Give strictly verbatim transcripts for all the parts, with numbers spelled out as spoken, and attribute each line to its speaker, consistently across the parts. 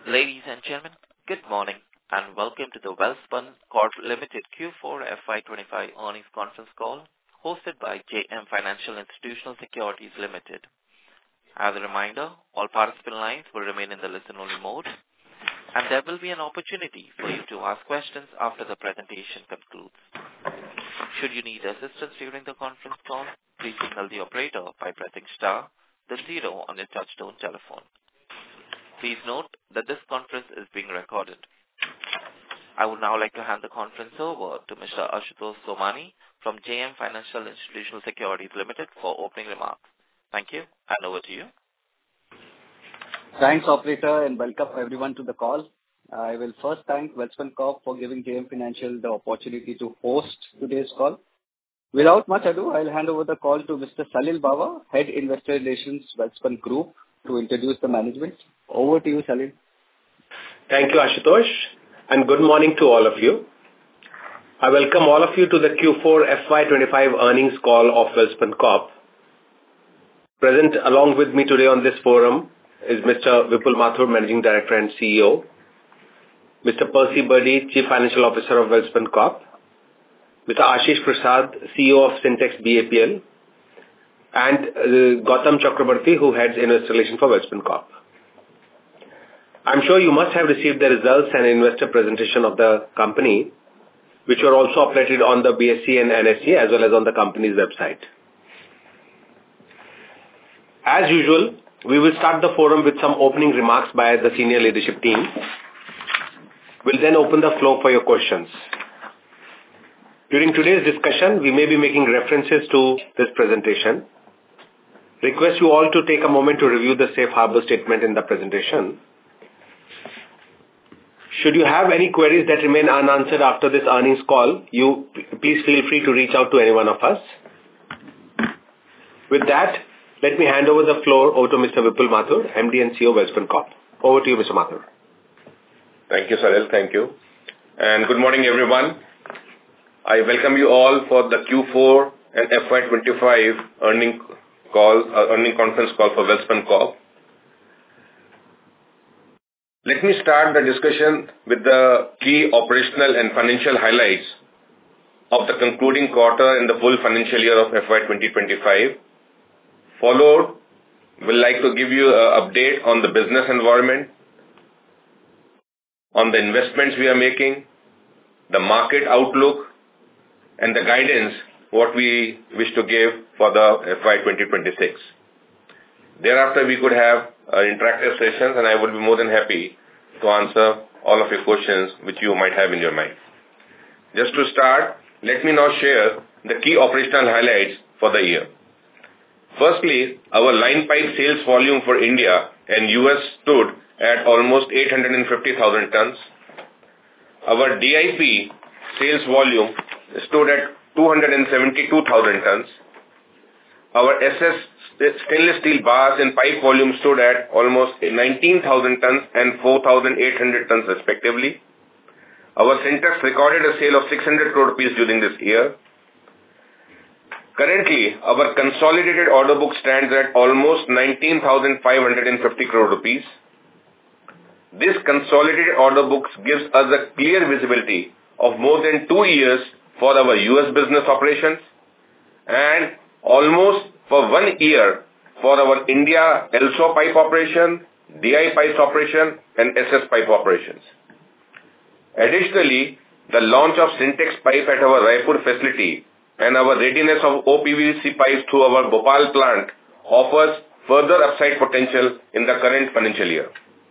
Speaker 1: Ladies and gentlemen, good morning and welcome to the Welspun Corp Limited Q four F Y twenty-five earnings conference call hosted by J M Financial Institutional Securities Limited. As a reminder, all participant lines will remain in the listen-only mode, and there will be an opportunity for you to ask questions after the presentation concludes. Should you need assistance during the conference call, please signal the operator by pressing star, then zero on your touchtone telephone. Please note that this conference is being recorded. I would now like to hand the conference over to Mister Ashutosh Somani from J M Financial Institutional Securities Limited for opening remarks. Thank you, and over to you.
Speaker 2: Thanks, operator, and welcome everyone to the call. I will first thank Welspun Corp for giving J M Financial the opportunity to host today's call. Without much ado, I'll hand over the call to Mister Salil Bawa, Head Investor Relations, Welspun Group, to introduce the management. Over to you, Salil.
Speaker 3: Thank you, Ashutosh, and good morning to all of you. I welcome all of you to the Q four F Y twenty-five earnings call of Welspun Corp. Present along with me today on this forum is Mister Vipul Mathur, Managing Director and C E O, Mister Percy Birdy, Chief Financial Officer of Welspun Corp, Mister Ashish Prasad, C E O of Sintex B A P L, and uh, Gautam Chakrabarti, who heads Investor Relations for Welspun Corp. I'm sure you must have received the results and investor presentation of the company, which were also uploaded on the B S E and N S E as well as on the company's website. As usual, we will start the forum with some opening remarks by the senior leadership team. We'll then open the floor for your questions. During today's discussion, we may be making references to this presentation. Request you all to take a moment to review the safe harbor statement in the presentation. Should you have any queries that remain unanswered after this earnings call, you please feel free to reach out to any one of us. With that, let me hand over the floor over to Mister Vipul Mathur, M D and C E O of Welspun Corp. Over to you, Mister Mathur.
Speaker 4: Thank you, Salil. Thank you. And good morning, everyone. I welcome you all for the Q four and F Y twenty-five earning call, uh, earning conference call for Welspun Corp. Let me start the discussion with the key operational and financial highlights of the concluding quarter in the full financial year of F Y twenty twenty-five. Followed, we'll like to give you an update on the business environment, on the investments we are making, the market outlook, and the guidance what we wish to give for the F Y twenty twenty-six. Thereafter, we could have uh, interactive sessions, and I would be more than happy to answer all of your questions which you might have in your mind. Just to start, let me now share the key operational highlights for the year. Firstly, our line pipe sales volume for India and U S stood at almost eight hundred fifty thousand tons. Our D I P sales volume stood at two hundred seventy-two thousand tons. Our S S stainless steel bars and pipe volume stood at almost nineteen thousand tons and four thousand eight hundred tons respectively. Our Sintex recorded a sale of six hundred crore rupees during this year. Currently, our consolidated order book stands at almost nineteen thousand five hundred fifty crore rupees. This consolidated order book gives us a clear visibility of more than two years for our U S business operations and almost for one year for our India L S O pipe operation, D I pipes operation, and S S pipe operations. Additionally, the launch of Sintex pipe at our Raipur facility and our readiness of O P V C pipes through our Bhopal plant offers further upside potential in the current financial year.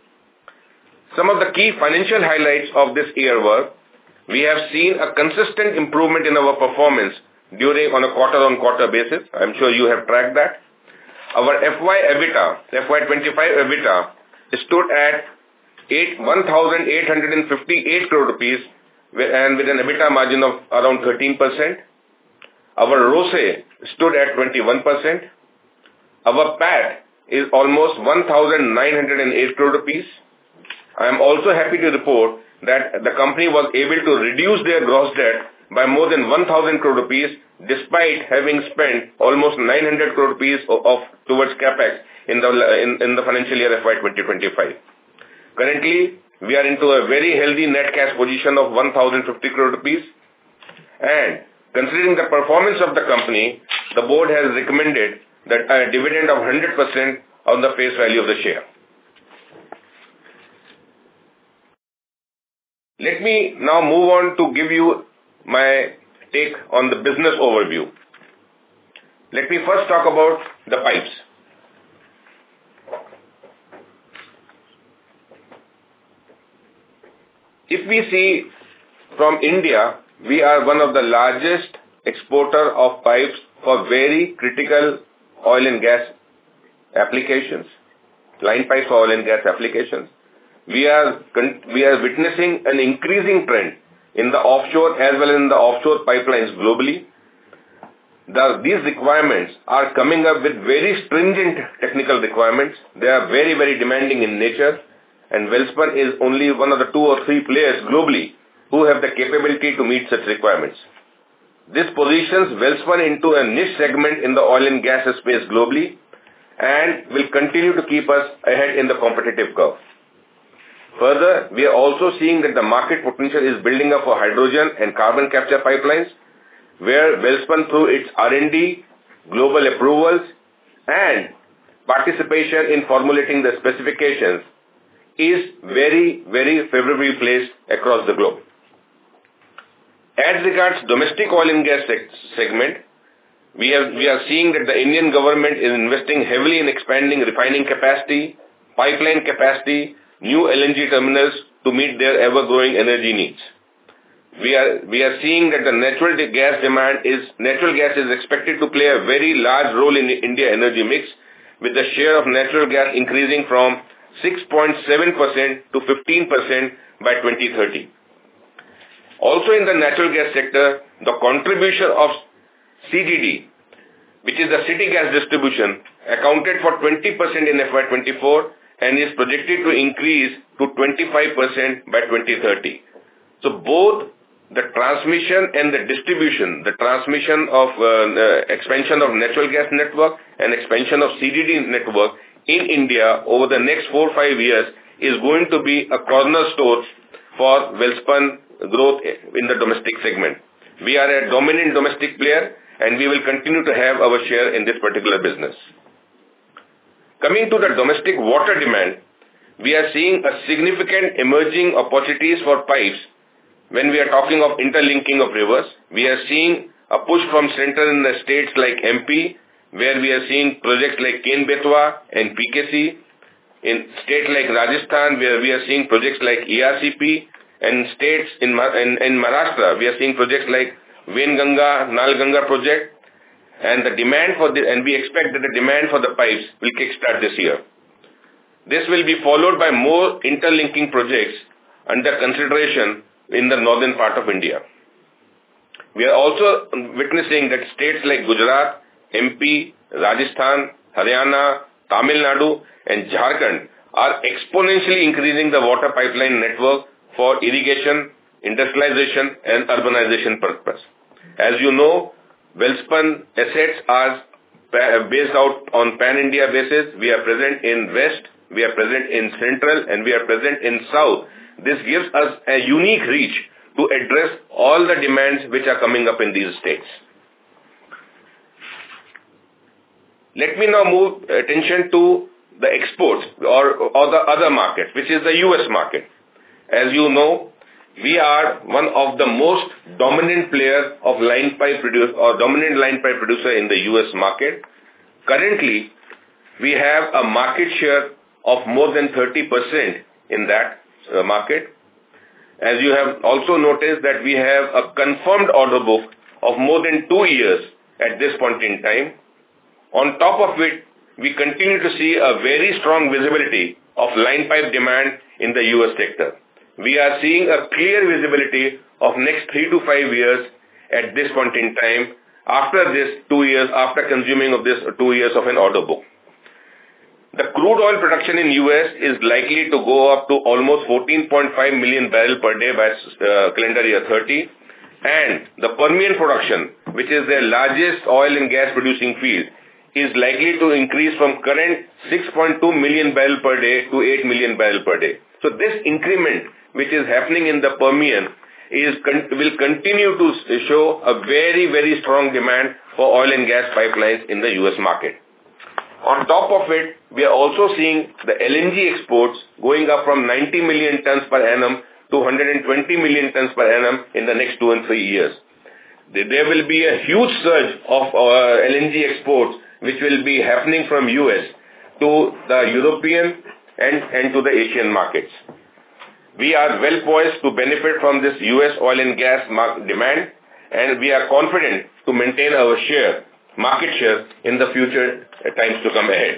Speaker 4: Some of the key financial highlights of this year were: we have seen a consistent improvement in our performance during on a quarter-on-quarter basis. I'm sure you have tracked that. Our F Y EBITDA, F Y twenty-five EBITDA stood at one thousand eight hundred fifty-eight crore rupees and with an EBITDA margin of around thirteen percent. Our R O C E stood at twenty-one percent. Our P A T is almost one thousand nine hundred eight crore rupees. I am also happy to report that the company was able to reduce their gross debt by more than one thousand crore rupees despite having spent almost nine hundred crore rupees of, of towards capex in the in, in the financial year F Y twenty twenty-five. Currently, we are into a very healthy net cash position of one thousand fifty crore rupees, and considering the performance of the company, the board has recommended that a dividend of one hundred percent on the face value of the share. Let me now move on to give you my take on the business overview. Let me first talk about the pipes. If we see from India, we are one of the largest exporter of pipes for very critical oil and gas applications, line pipes for oil and gas applications. We are, we are witnessing an increasing trend in the offshore as well as in the offshore pipelines globally. The, these requirements are coming up with very stringent technical requirements. They are very, very demanding in nature, and Welspun is only one of the two or three players globally who have the capability to meet such requirements. This positions Welspun into a niche segment in the oil and gas space globally and will continue to keep us ahead in the competitive curve. Further, we are also seeing that the market potential is building up for hydrogen and carbon capture pipelines, where Welspun, through its R and D, global approvals, and participation in formulating the specifications, is very, very favorably placed across the globe. As regards domestic oil and gas segment, we have, we are seeing that the Indian government is investing heavily in expanding refining capacity, pipeline capacity, new L N G terminals to meet their ever-growing energy needs. We are, we are seeing that the natural gas demand is, natural gas is expected to play a very large role in the India energy mix, with the share of natural gas increasing from six point seven percent to fifteen percent by twenty thirty. Also in the natural gas sector, the contribution of C G D, which is the city gas distribution, accounted for twenty percent in F Y twenty-four and is projected to increase to twenty-five percent by twenty thirty. So both the transmission and the distribution, the transmission of uh, uh, expansion of natural gas network and expansion of C G D network in India over the next four or five years is going to be a cornerstone for Welspun growth in the domestic segment. We are a dominant domestic player and we will continue to have our share in this particular business. Coming to the domestic water demand, we are seeing a significant emerging opportunities for pipes. When we are talking of interlinking of rivers, we are seeing a push from center in the states like M P, where we are seeing projects like Ken-Betwa and P K C. In states like Rajasthan, where we are seeing projects like E R C P. And states in, in, in Maharashtra, we are seeing projects like Vainganga, Nalganga project. And the demand for the, and we expect that the demand for the pipes will kickstart this year. This will be followed by more interlinking projects under consideration in the northern part of India. We are also witnessing that states like Gujarat, M P, Rajasthan, Haryana, Tamil Nadu and Jharkhand are exponentially increasing the water pipeline network for irrigation, industrialization and urbanization purpose. As you know, Welspun assets are based out on pan-India basis. We are present in West, we are present in Central and we are present in South. This gives us a unique reach to address all the demands which are coming up in these states. Let me now move attention to the exports or, or the other market, which is the U S market. As you know, we are one of the most dominant player of line pipe producer or dominant line pipe producer in the U S market. Currently, we have a market share of more than thirty percent in that uh, market. As you have also noticed that we have a confirmed order book of more than two years at this point in time. On top of it, we continue to see a very strong visibility of line pipe demand in the U S sector. We are seeing a clear visibility of next three to five years at this point in time after this two years, after consuming of this two years of an order book. The crude oil production in U S is likely to go up to almost fourteen point five million barrel per day by uh, calendar year thirty, and the Permian production, which is their largest oil and gas producing field, is likely to increase from current six point two million barrel per day to eight million barrel per day. So this increment which is happening in the Permian is will continue to show a very, very strong demand for oil and gas pipelines in the U S market. On top of it, we are also seeing the L N G exports going up from ninety million tons per annum to one hundred twenty million tons per annum in the next two and three years. There will be a huge surge of uh, L N G exports which will be happening from U S to the European and, and to the Asian markets. We are well poised to benefit from this U S oil and gas market demand, and we are confident to maintain our share, market share in the future times to come ahead.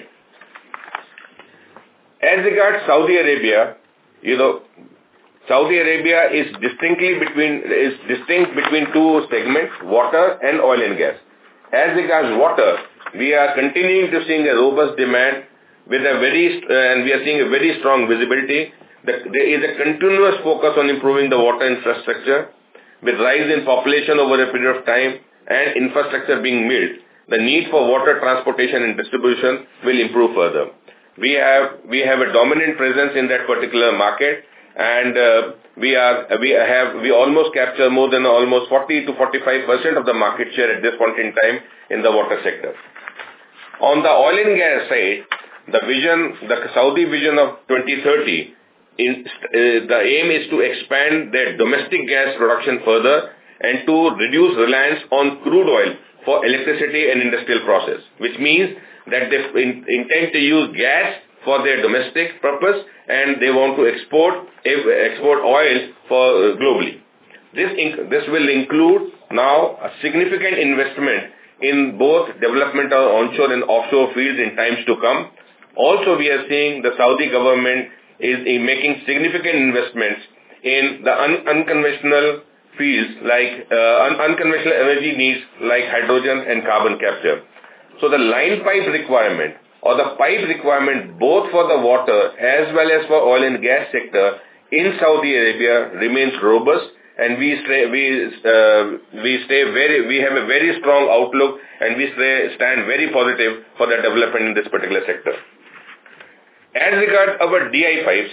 Speaker 4: As regards Saudi Arabia, you know, Saudi Arabia is distinctly between is distinct between two segments, water and oil and gas. As regards water, we are continuing to see a robust demand with a very uh, and we are seeing a very strong visibility. That there is a continuous focus on improving the water infrastructure. With rise in population over a period of time and infrastructure being built, the need for water transportation and distribution will improve further. We have we have a dominant presence in that particular market, and uh, we are we have we almost capture more than almost forty to forty-five percent of the market share at this point in time in the water sector. On the oil and gas side, the vision, the Saudi vision of twenty thirty. In, uh, the aim is to expand their domestic gas production further and to reduce reliance on crude oil for electricity and industrial process, which means that they in, intend to use gas for their domestic purpose and they want to export export oil for uh, globally. This inc- this will include now a significant investment in both development of onshore and offshore fields in times to come. Also, we are seeing the Saudi government is in making significant investments in the un- unconventional fields like uh, un- unconventional energy needs like hydrogen and carbon capture. So the line pipe requirement or the pipe requirement both for the water as well as for oil and gas sector in Saudi Arabia remains robust, and we stay we uh, we stay very we have a very strong outlook, and we stay, stand very positive for the development in this particular sector. As regards our D I pipes,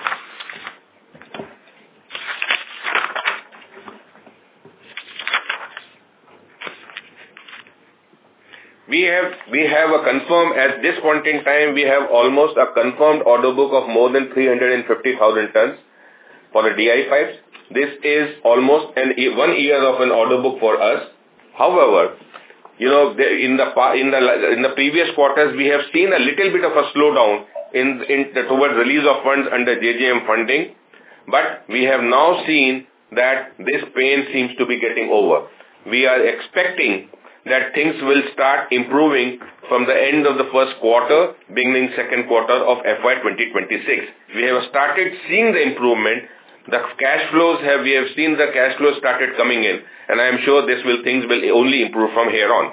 Speaker 4: we have we have a confirmed at this point in time we have almost a confirmed order book of more than three hundred fifty thousand tons for the D I pipes. This is almost an one year of an order book for us. However, you know, in the in the in the previous quarters we have seen a little bit of a slowdown in, in the, towards release of funds under J J M funding, but we have now seen that this pain seems to be getting over. We are expecting that things will start improving from the end of the first quarter, beginning second quarter of F Y twenty twenty-six. We have started seeing the improvement. The cash flows have, we have seen the cash flows started coming in, and I am sure this will, things will only improve from here on.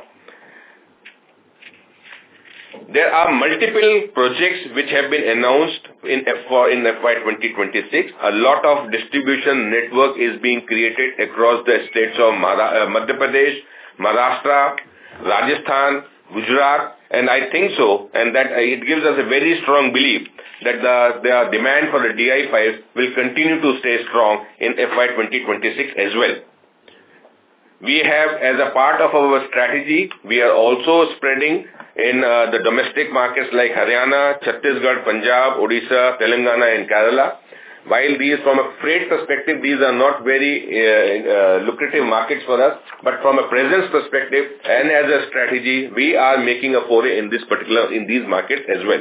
Speaker 4: There are multiple projects which have been announced in F Y, in F Y twenty twenty-six. A lot of distribution network is being created across the states of Mara, uh, Madhya Pradesh, Maharashtra, Rajasthan, Gujarat, and I think so, and that uh, it gives us a very strong belief that the, the demand for the D I pipes will continue to stay strong in F Y twenty twenty-six as well. We have, as a part of our strategy, we are also spreading in uh, the domestic markets like Haryana, Chhattisgarh, Punjab, Odisha, Telangana and Kerala. While these, from a freight perspective, these are not very uh, uh, lucrative markets for us, but from a presence perspective and as a strategy, we are making a foray in this particular, in these markets as well.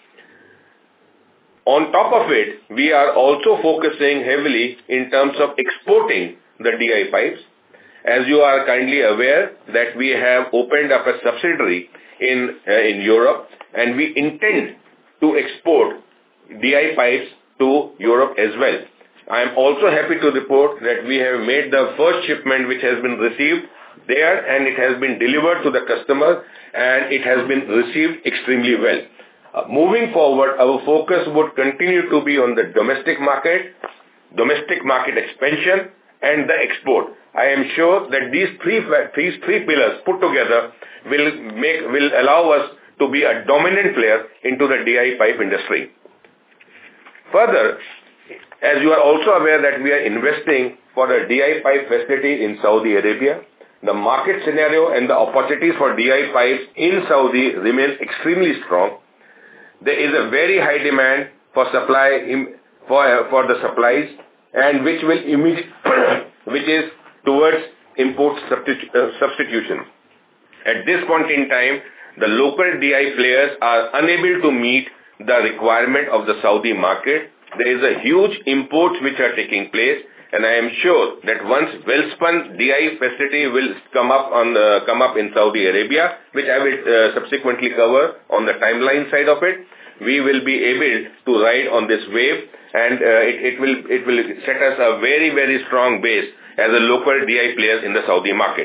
Speaker 4: On top of it, we are also focusing heavily in terms of exporting the D I pipes. As you are kindly aware that we have opened up a subsidiary in uh, in Europe, and we intend to export D I pipes to Europe as well. I am also happy to report that we have made the first shipment which has been received there, and it has been delivered to the customer, and it has been received extremely well. Uh, moving forward, our focus would continue to be on the domestic market, domestic market expansion, and the export. I am sure that these three these three pillars put together will make will allow us to be a dominant player into the D I pipe industry. Further, As you are also aware that we are investing for a D I pipe facility in Saudi Arabia. The market scenario and the opportunities for D I pipes in Saudi remain extremely strong. There is a very high demand for supply for for the supplies, and which will immediate, which is towards import substitu- uh, substitution. At this point in time, the local D I players are unable to meet the requirement of the Saudi market. There is a huge imports which are taking place, and I am sure that once Welspun D I facility will come up on uh, come up in Saudi Arabia, which I will uh, subsequently cover on the timeline side of it, we will be able to ride on this wave, and uh, it, it will it will set us a very very strong base as a local D I players in the Saudi market.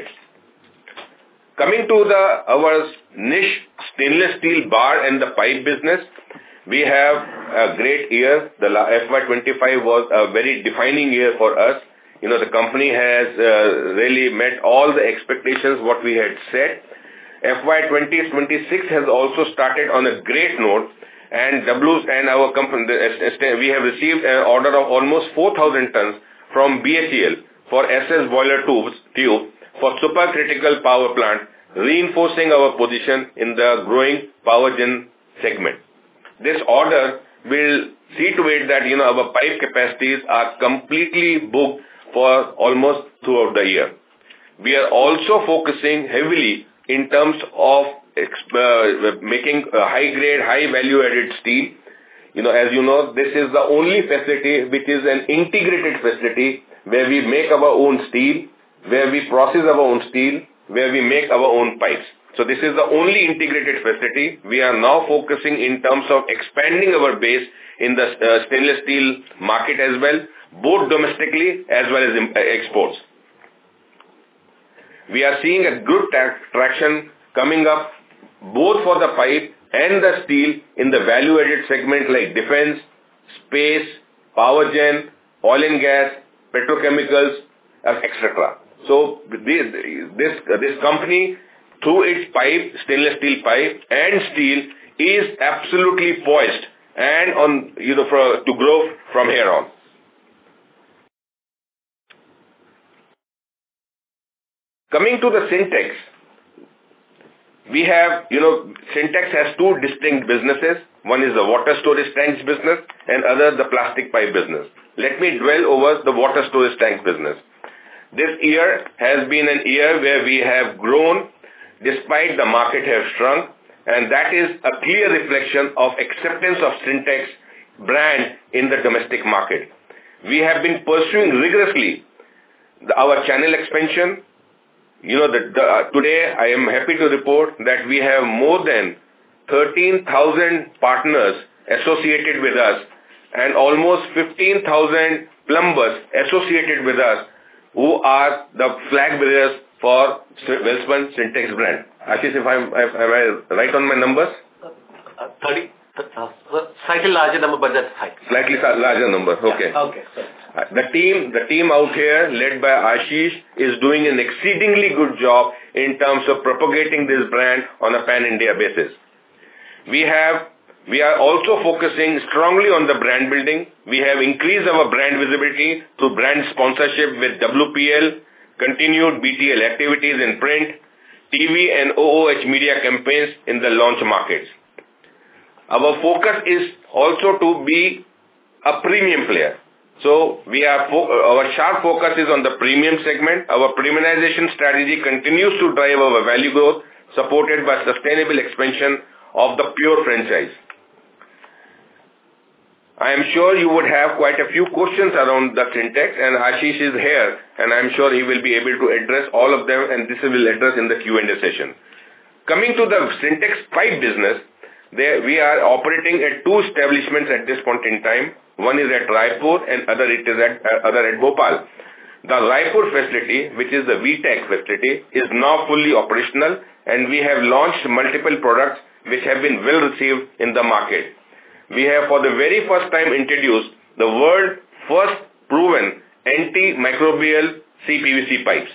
Speaker 4: Coming to the our niche stainless steel bar and the pipe business, we have a great year. The F Y twenty-five was a very defining year for us. You know, the company has uh, really met all the expectations what we had set. F Y twenty twenty-six has also started on a great note, and W's and our company, we have received an order of almost four thousand tons from B H E L for S S boiler tubes, tube for supercritical power plant, reinforcing our position in the growing power gen segment. This order will see to it that, you know, our pipe capacities are completely booked for almost throughout the year. We are also focusing heavily in terms of uh, making a high-grade, high-value-added steel. You know, as you know, this is the only facility which is an integrated facility where we make our own steel, where we process our own steel, where we make our own pipes. So this is the only integrated facility. We are now focusing in terms of expanding our base in the uh, stainless steel market as well, both domestically as well as in, uh, exports. We are seeing a good tra- traction coming up both for the pipe and the steel in the value-added segment like defense, space, power gen, oil and gas, petrochemicals, uh, et cetera. So this, this, this company, through its pipe, stainless steel pipe and steel, is absolutely poised and on, you know, for, to grow from here on. Coming to the Sintex, we have, you know, Sintex has two distinct businesses. One is the water storage tanks business and other the plastic pipe business. Let me dwell over the water storage tanks business. This year has been an year where we have grown despite the market has shrunk, and that is a clear reflection of acceptance of Sintex brand in the domestic market. We have been pursuing rigorously the, our channel expansion. You know, the, the, uh, today I am happy to report that we have more than thirteen thousand partners associated with us and almost fifteen thousand plumbers associated with us who are the flag bearers for Welspun Sintex brand. Ashish, if I'm, if, am I right on my numbers?
Speaker 5: Uh, uh, thirty, uh, slightly larger number, but that's high.
Speaker 4: Slightly larger number, okay.
Speaker 5: Yeah, okay.
Speaker 4: Uh, the team, the team out here led by Ashish is doing an exceedingly good job in terms of propagating this brand on a pan-India basis. We have, we are also focusing strongly on the brand building. We have increased our brand visibility through brand sponsorship with W P L, continued B T L activities in print, T V and O O H media campaigns in the launch markets. Our focus is also to be a premium player. So we are fo- our sharp focus is on the premium segment. Our premiumization strategy continues to drive our value growth, supported by sustainable expansion of the pure franchise. I am sure you would have quite a few questions around the Sintex, and Ashish is here, and I am sure he will be able to address all of them, and this will address in the Q and A session. Coming to the Sintex pipe business, there we are operating at two establishments at this point in time. One is at Raipur and other it is at uh, other at Bhopal. The Raipur facility, which is the V TEC facility, is now fully operational, and we have launched multiple products which have been well received in the market. We have for the very first time introduced the world first proven antimicrobial C P V C pipes.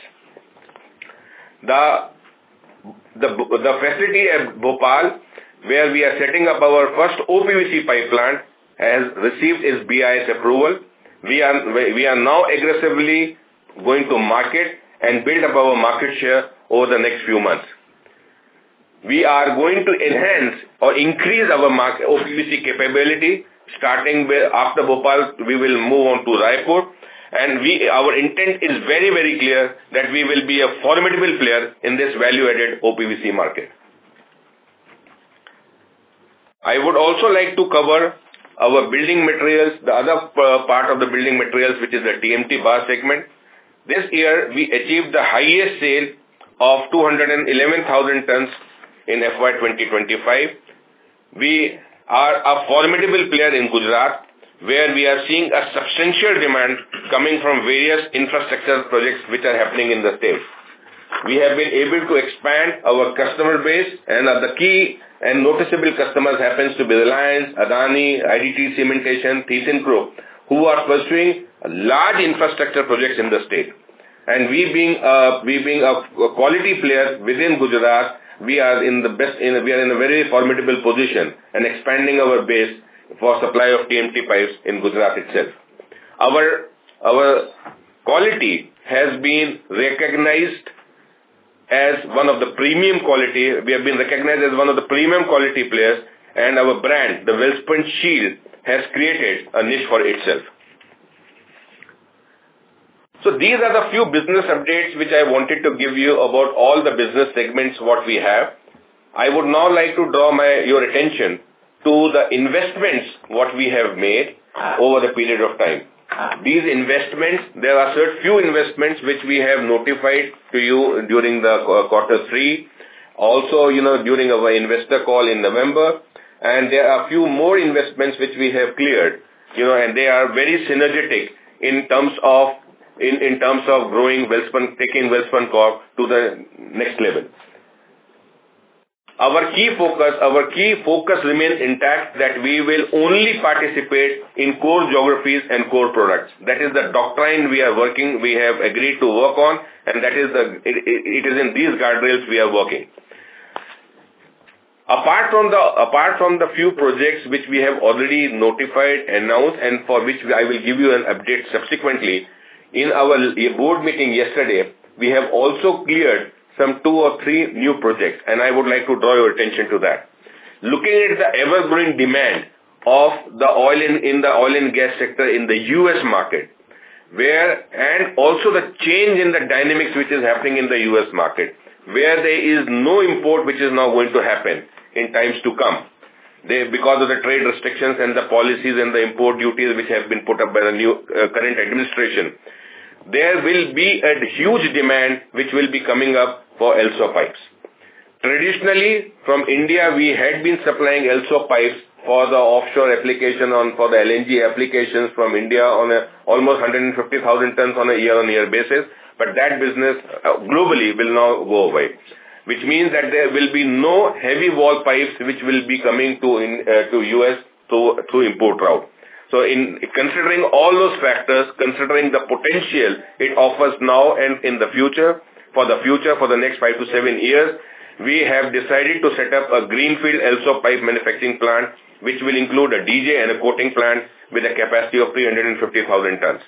Speaker 4: The, the, the facility at Bhopal, where we are setting up our first O P V C pipe plant, has received its B I S approval. We are, we are now aggressively going to market and build up our market share over the next few months. We are going to enhance or increase our market O P V C capability. Starting with, after Bhopal, we will move on to Raipur. And we, our intent is very, very clear that we will be a formidable player in this value-added O P V C market. I would also like to cover our building materials, the other uh, part of the building materials, which is the T M T bar segment. This year, we achieved the highest sale of two hundred eleven thousand tons in F Y twenty twenty-five. We are a formidable player in Gujarat, where we are seeing a substantial demand coming from various infrastructure projects which are happening in the state. We have been able to expand our customer base, and uh, the key and noticeable customers happens to be Reliance, Adani, I D T Cementation, ThyssenKrupp, who are pursuing large infrastructure projects in the state. And we being uh, we being a, a quality player within Gujarat, we are in the best in we are in a very formidable position and expanding our base for supply of T M T pipes in Gujarat itself. Our our quality has been recognized as one of the premium quality. We have been recognized as one of the premium quality players, and our brand, the Welspun Shield, has created a niche for itself. So these are the few business updates which I wanted to give you about all the business segments what we have. I would now like to draw my your attention to the investments what we have made over the period of time. These investments, there are certain few investments which we have notified to you during the quarter three, also, you know, during our investor call in November, and there are a few more investments which we have cleared, you know, and they are very synergetic in terms of in, in terms of growing Welspun, taking Welspun Corp to the next level. Our key focus, our key focus remains intact, that we will only participate in core geographies and core products. That is the doctrine we are working, we have agreed to work on, and that is the, it, it is in these guardrails we are working. Apart from the, apart from the few projects which we have already notified, announced, and for which I will give you an update subsequently, in our board meeting yesterday, we have also cleared some two or three new projects, and I would like to draw your attention to that. Looking at the ever-growing demand of the oil in, in the oil and gas sector in the U S market, where, and also the change in the dynamics which is happening in the U S market, where there is no import which is now going to happen in times to come. They, because of the trade restrictions and the policies and the import duties which have been put up by the new uh, current administration, there will be a huge demand which will be coming up for L S O pipes. Traditionally, from India, we had been supplying L S O pipes for the offshore application on, for the L N G applications from India on a almost one hundred fifty thousand tons on a year-on-year basis, but that business uh, globally will now go away, which means that there will be no heavy wall pipes which will be coming to in, uh, to U S through, through import route. So in considering all those factors, considering the potential it offers now and in the future, for the future, for the next five to seven years, we have decided to set up a greenfield L S O pipe manufacturing plant, which will include a D J and a coating plant with a capacity of three hundred fifty thousand tons.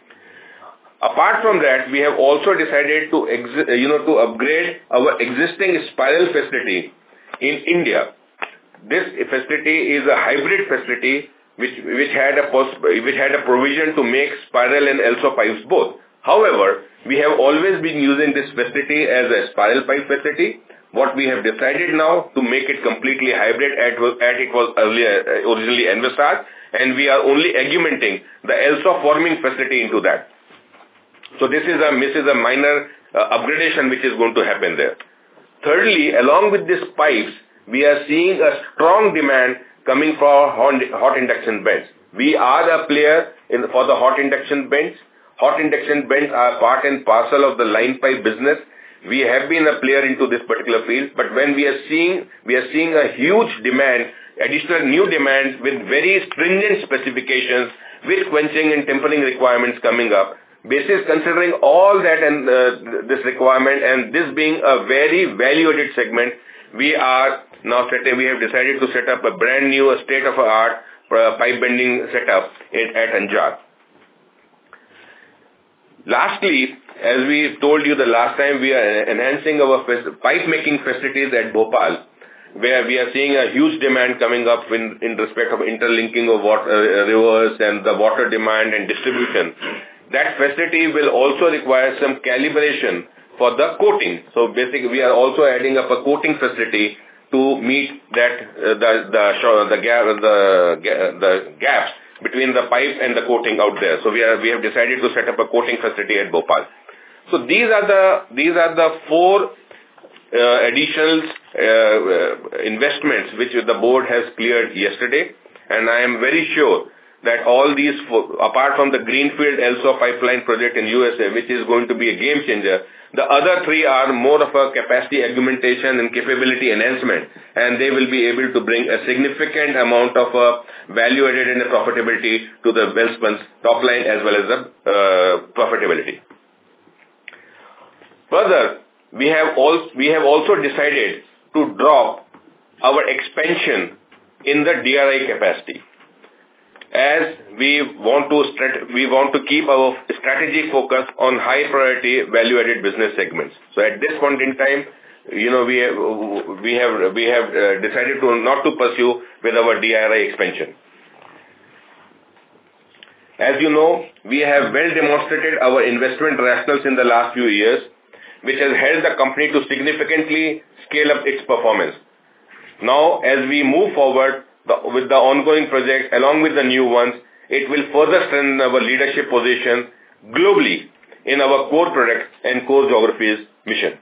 Speaker 4: Apart from that, we have also decided to, ex- you know, to upgrade our existing spiral facility in India. This facility is a hybrid facility which which had a poss- which had a provision to make spiral and L S O pipes both. However, we have always been using this facility as a spiral pipe facility. What we have decided now to make it completely hybrid at, at it was earlier uh, originally envisaged, and we are only augmenting the L S O forming facility into that. So this is a this is a minor uh, upgradation which is going to happen there. Thirdly, along with these pipes, we are seeing a strong demand coming for hot induction bends. We are a player in for the hot induction bends. Hot induction bends are part and parcel of the line pipe business. We have been a player into this particular field, but when we are seeing, we are seeing a huge demand, additional new demands with very stringent specifications, with quenching and tempering requirements coming up. Basis considering all that and uh, this requirement, and this being a very value-added segment, we are now setting, we have decided to set up a brand new state-of-the-art uh, pipe bending setup at, at Anjar. Lastly, as we told you the last time, we are enhancing our pipe making facilities at Bhopal, where we are seeing a huge demand coming up in, in respect of interlinking of water, uh, rivers and the water demand and distribution. That facility will also require some calibration for the coating. So basically, we are also adding up a coating facility to meet that uh, the the the, gap, the the gaps between the pipe and the coating out there. So we are we have decided to set up a coating facility at Bhopal. So these are the these are the four uh, additional uh, investments which the board has cleared yesterday, and I am very sure that all these, apart from the Greenfield ELSO pipeline project in U S A, which is going to be a game changer, the other three are more of a capacity augmentation and capability enhancement, and they will be able to bring a significant amount of uh, value added and profitability to the Welspun's top line as well as the uh, profitability. Further, we have, also, we have also decided to drop our expansion in the D R I capacity, as we want to strat- we want to keep our strategic focus on high priority value added business segments. So at this point in time, you know, we have we have we have uh, decided to not to pursue with our D R I expansion. As you know, we have well demonstrated our investment rationals in the last few years, which has helped the company to significantly scale up its performance. Now, as we move forward the, with the ongoing projects along with the new ones, it will further strengthen our leadership position globally in our core products and core geographies mission.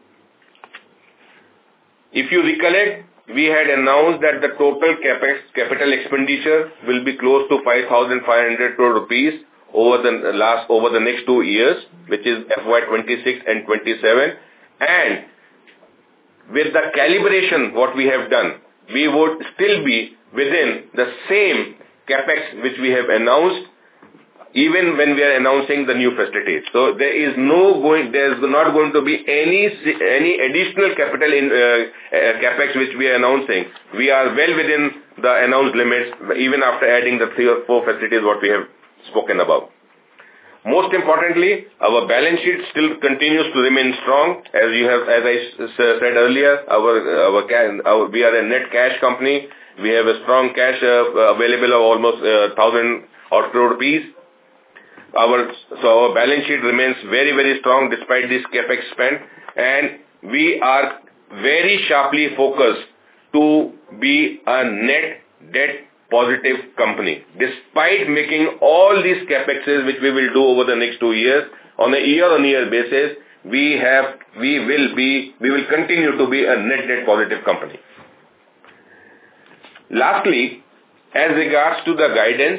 Speaker 4: If you recollect, we had announced that the total capex, capital expenditure will be close to five thousand five hundred crore rupees over the last over the next two years, which is F Y twenty-six and twenty-seven, and with the calibration what we have done, we would still be within the same capex which we have announced, even when we are announcing the new facilities. So there is no going, there is not going to be any any additional capital in uh, uh, capex which we are announcing. We are well within the announced limits, even after adding the three or four facilities what we have spoken about. Most importantly, our balance sheet still continues to remain strong. As you have, as I said earlier, our our, our we are a net cash company. We have a strong cash uh, available of almost uh, thousand or crore rupees. Our so our balance sheet remains very very strong despite this capex spend, and we are very sharply focused to be a net debt positive company, despite making all these capexes which we will do over the next two years on a year-on-year basis. We have, we will be, we will continue to be a net debt positive company. Lastly, as regards to the guidance,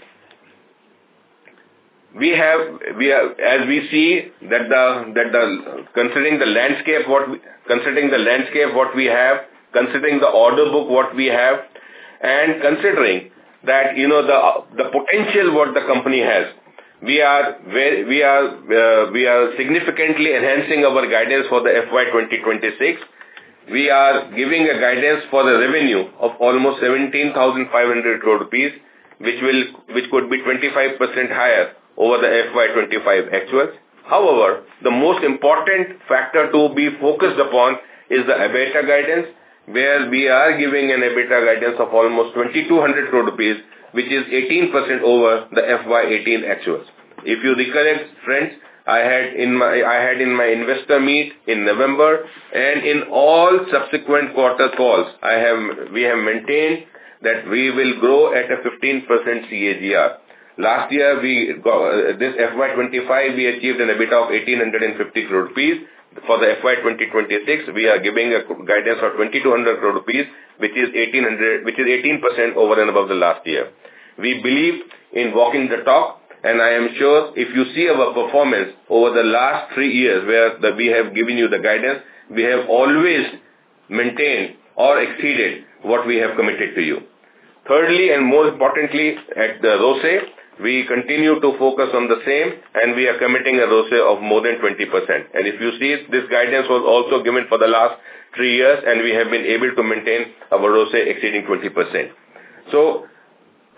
Speaker 4: we have, we are, as we see that the that the considering the landscape what we, considering the landscape what we have, considering the order book what we have, and considering that, you know, the the potential what the company has, we are very, we are uh, we are significantly enhancing our guidance for the F Y twenty twenty-six. We are giving a guidance for the revenue of almost seventeen thousand five hundred crore rupees, which will which could be twenty-five percent higher over the F Y twenty-five actuals. However, the most important factor to be focused upon is the EBITDA guidance, where we are giving an EBITDA guidance of almost twenty-two hundred crore rupees, which is eighteen percent over the F Y eighteen actuals. If you recollect, friends, I had in my I had in my investor meet in November, and in all subsequent quarter calls, I have we have maintained that we will grow at a fifteen percent C A G R. Last year, we got, this F Y twenty-five, we achieved an EBITDA of eighteen fifty crore rupees. For the F Y twenty twenty-six, we are giving a guidance of twenty-two hundred crore rupees, which is eighteen hundred, which is eighteen percent over and above the last year. We believe in walking the talk, and I am sure if you see our performance over the last three years, where the, we have given you the guidance, we have always maintained or exceeded what we have committed to you. Thirdly, and more importantly, at the ROCE, we continue to focus on the same, and we are committing a ROCE of more than twenty percent. And if you see, this guidance was also given for the last three years, and we have been able to maintain our ROCE exceeding twenty percent. So,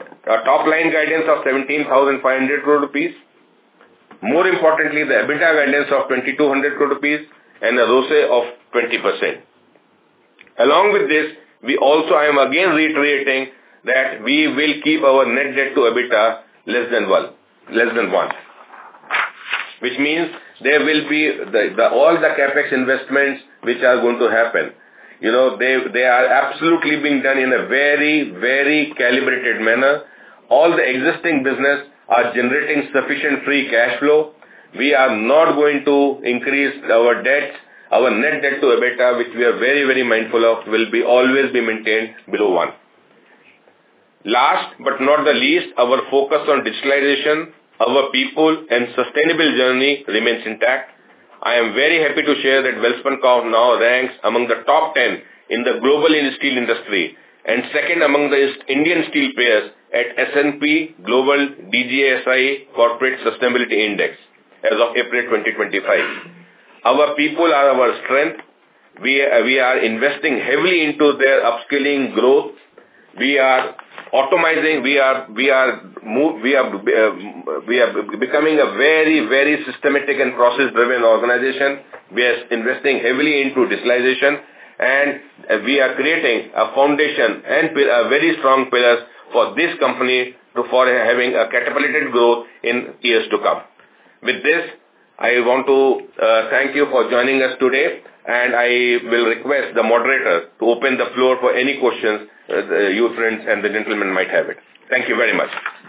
Speaker 4: a top line guidance of seventeen thousand five hundred crore rupees. More importantly, the EBITDA guidance of twenty-two hundred crore rupees and a ROCE of twenty percent. Along with this, we also, I am again reiterating that we will keep our net debt to EBITDA less than one, less than one, which means there will be the, the all the capex investments which are going to happen. You know, they they are absolutely being done in a very, very calibrated manner. All the existing business are generating sufficient free cash flow. We are not going to increase our debt. Our net debt to EBITDA, which we are very, very mindful of, will be always be maintained below one. Last but not the least, our focus on digitalization, our people and sustainable journey remains intact. I am very happy to share that Welspun Corp now ranks among the top ten in the global steel industry and second among the Indian steel players at S and P Global D J S I Corporate Sustainability Index as of April twenty twenty-five. Our people are our strength. We, we are investing heavily into their upskilling growth. We are automizing, we are, we are, move, we are, uh, we are becoming a very, very systematic and process-driven organization. We are investing heavily into digitalization and we are creating a foundation and a very strong pillars for this company to, for having a catapulted growth in years to come. With this, I want to uh, thank you for joining us today, and I will request the moderator to open the floor for any questions uh, you friends and the gentlemen might have it. Thank you very much.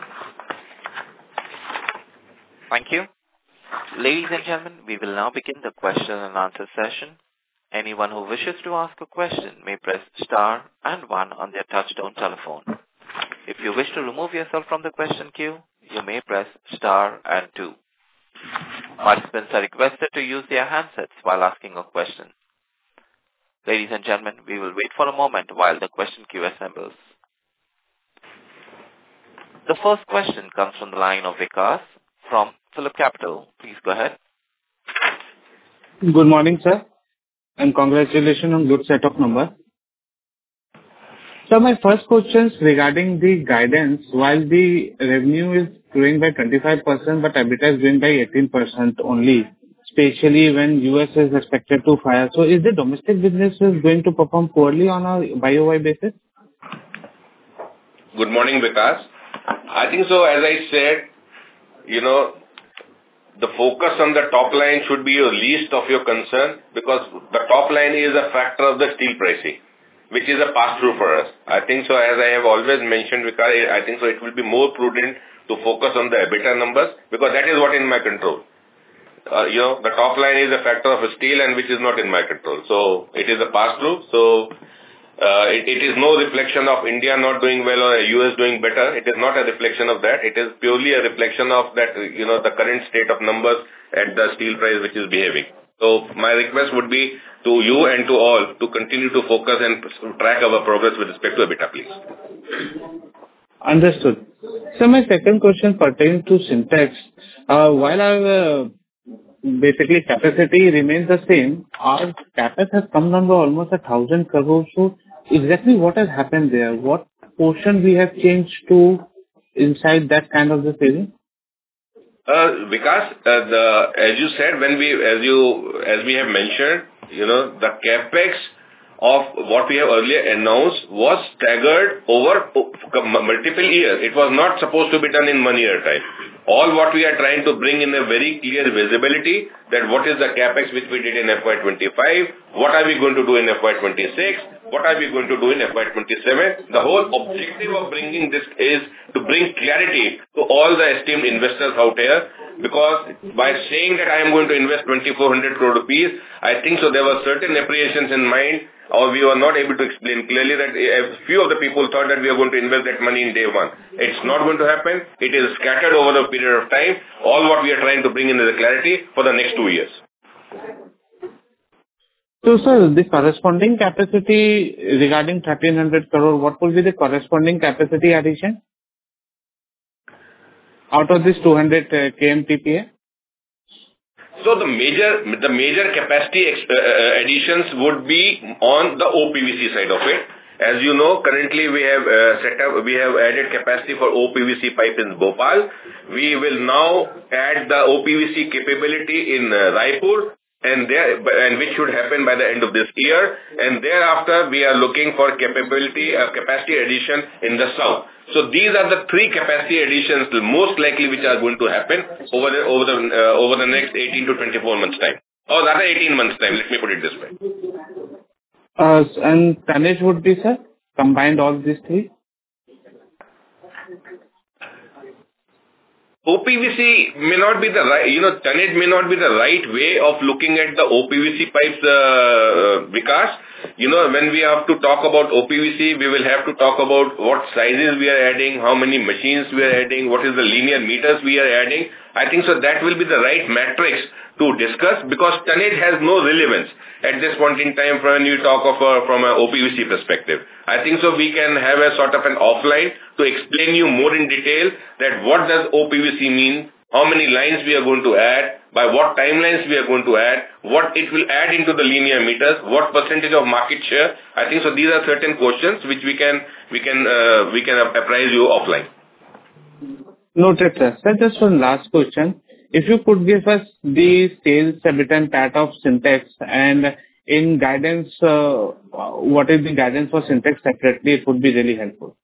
Speaker 1: Thank you. Ladies and gentlemen, we will now begin the question and answer session. Anyone who wishes to ask a question may press star and one on their touchtone telephone. If you wish to remove yourself from the question queue, you may press star and two. Participants are requested to use their handsets while asking a question. Ladies and gentlemen, we will wait for a moment while the question queue assembles. The first question comes from the line of Vikas from Phillip Capital. Please go ahead.
Speaker 6: Good morning, sir, and congratulations on good set of numbers. So my first question is regarding the guidance. While the revenue is growing by twenty-five percent, but EBITDA is growing by eighteen percent only, especially when U S is expected to fire. So is the domestic business is going to perform poorly on a Y O Y basis?
Speaker 4: Good morning, Vikas. I think so, as I said, you know, the focus on the top line should be your least of your concern because the top line is a factor of the steel pricing, which is a pass-through for us. I think so, as I have always mentioned, Vikas, I think so it will be more prudent to focus on the EBITDA numbers because that is what in my control. Uh, you know, the top line is a factor of steel and which is not in my control. So it is a pass-through. So uh, it, it is no reflection of India not doing well or U S doing better. It is not a reflection of that. It is purely a reflection of that, you know, the current state of numbers at the steel price which is behaving. So my request would be to you and to all to continue to focus and track our progress with respect to EBITDA, please.
Speaker 6: Understood. So my second question pertains to Sintex. Uh, while our uh, basically capacity remains the same, our CapEx has come down to almost a thousand crores. So exactly what has happened there? What portion we have changed to inside that kind of the saving?
Speaker 4: Uh, Vikas, uh, the, as you said, when we, as you, as we have mentioned, you know, the capex of what we have earlier announced was staggered over multiple years. It was not supposed to be done in one year time. All what we are trying to bring in a very clear visibility that what is the capex which we did in F Y twenty-five, what are we going to do in F Y twenty-six, what are we going to do in F Y twenty-seven. The whole objective of bringing this is to bring clarity to all the esteemed investors out here, because by saying that I am going to invest twenty-four hundred crore rupees, I think so there were certain apprehensions in mind, or we were not able to explain clearly that a few of the people thought that we are going to invest that money in day one. It's not going to happen. It is scattered over the period of time. All what we are trying to bring in is a clarity for the next two years.
Speaker 6: So, sir, the corresponding capacity regarding thirteen hundred crore, what will be the corresponding capacity addition out of this two hundred K M T P A?
Speaker 4: So the major the major capacity ex- uh, additions would be on the O P V C side of it. As you know, currently we have uh, set up, we have added capacity for O P V C pipe in Bhopal. We will now add the O P V C capability in uh, Raipur, and there, and which should happen by the end of this year. And thereafter, we are looking for capability, uh, capacity addition in the south. So these are the three capacity additions most likely which are going to happen over the over the uh, over the next eighteen to twenty-four months time, or rather eighteen months time. Let me put it this way.
Speaker 6: Uh, and tonnage would be, sir, combined all these three?
Speaker 4: O P V C may not be the right, you know, tonnage may not be the right way of looking at the O P V C pipes, uh, Vikas. You know, when we have to talk about O P V C, we will have to talk about what sizes we are adding, how many machines we are adding, what is the linear meters we are adding. I think so that will be the right matrix to discuss, because tonnage has no relevance at this point in time when you talk of a, from an O P V C perspective. I think so we can have a sort of an offline to explain you more in detail that what does O P V C mean, how many lines we are going to add, by what timelines we are going to add, what it will add into the linear meters, what percentage of market share. I think so these are certain questions which we can we can uh, we can apprise you offline.
Speaker 6: Noted, sir. Sir, just one last question. If you could give us the sales, EBITDA and P A T of Sintex, and in guidance, uh, what is the guidance for Sintex separately, it would be really helpful.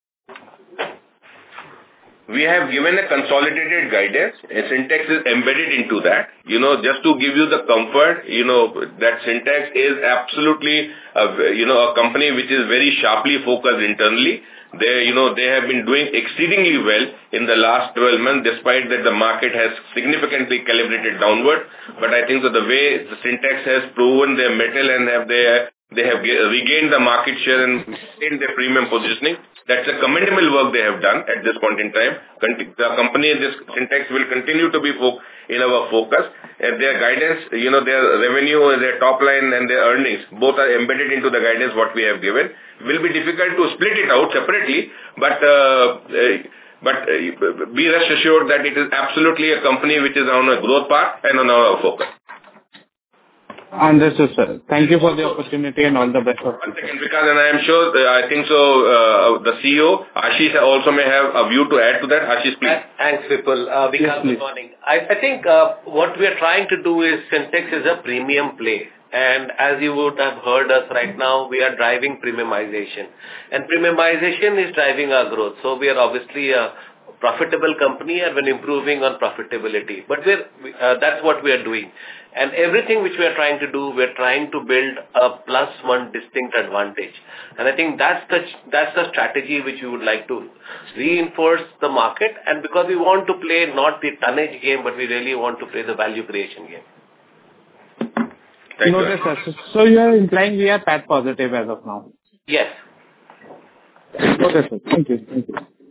Speaker 4: We have given a consolidated guidance. Sintex is embedded into that. You know, just to give you the comfort, you know, that Sintex is absolutely, a, you know, a company which is very sharply focused internally. They, you know, they have been doing exceedingly well in the last twelve months, despite that the market has significantly calibrated downward. But I think that the way the Sintex has proven their mettle and have they, they have regained the market share and maintained their premium positioning, that's a commendable work they have done at this point in time. The company, this Sintex, will continue to be in our focus. And their guidance, you know, their revenue, their top line and their earnings, both are embedded into the guidance what we have given. Will be difficult to split it out separately, but uh, but uh, be rest assured that it is absolutely a company which is on a growth path and on our focus.
Speaker 6: Understood, sir. Thank you for the opportunity and all the best.
Speaker 4: One second, because and I am sure, uh, I think so, uh, the C E O, Ashish, also may have a view to add to that. Ashish, please.
Speaker 5: Thanks, Vipul. Uh, Vikas, yes, good morning. I, I think uh, what we are trying to do is Sintex is a premium play. And as you would have heard us right now, we are driving premiumization. And premiumization is driving our growth. So we are obviously a profitable company and we're improving on profitability. But we're, uh, that's what we are doing. And everything which we are trying to do, we're trying to build a plus one distinct advantage. And I think that's the, that's the strategy which we would like to reinforce the market. And because we want to play not the tonnage game, but we really want to play the value creation game.
Speaker 6: Thank Noted, you. Sir. So you are implying we are P A T positive as of now?
Speaker 5: Yes.
Speaker 6: Okay, sir. Thank you. Thank you.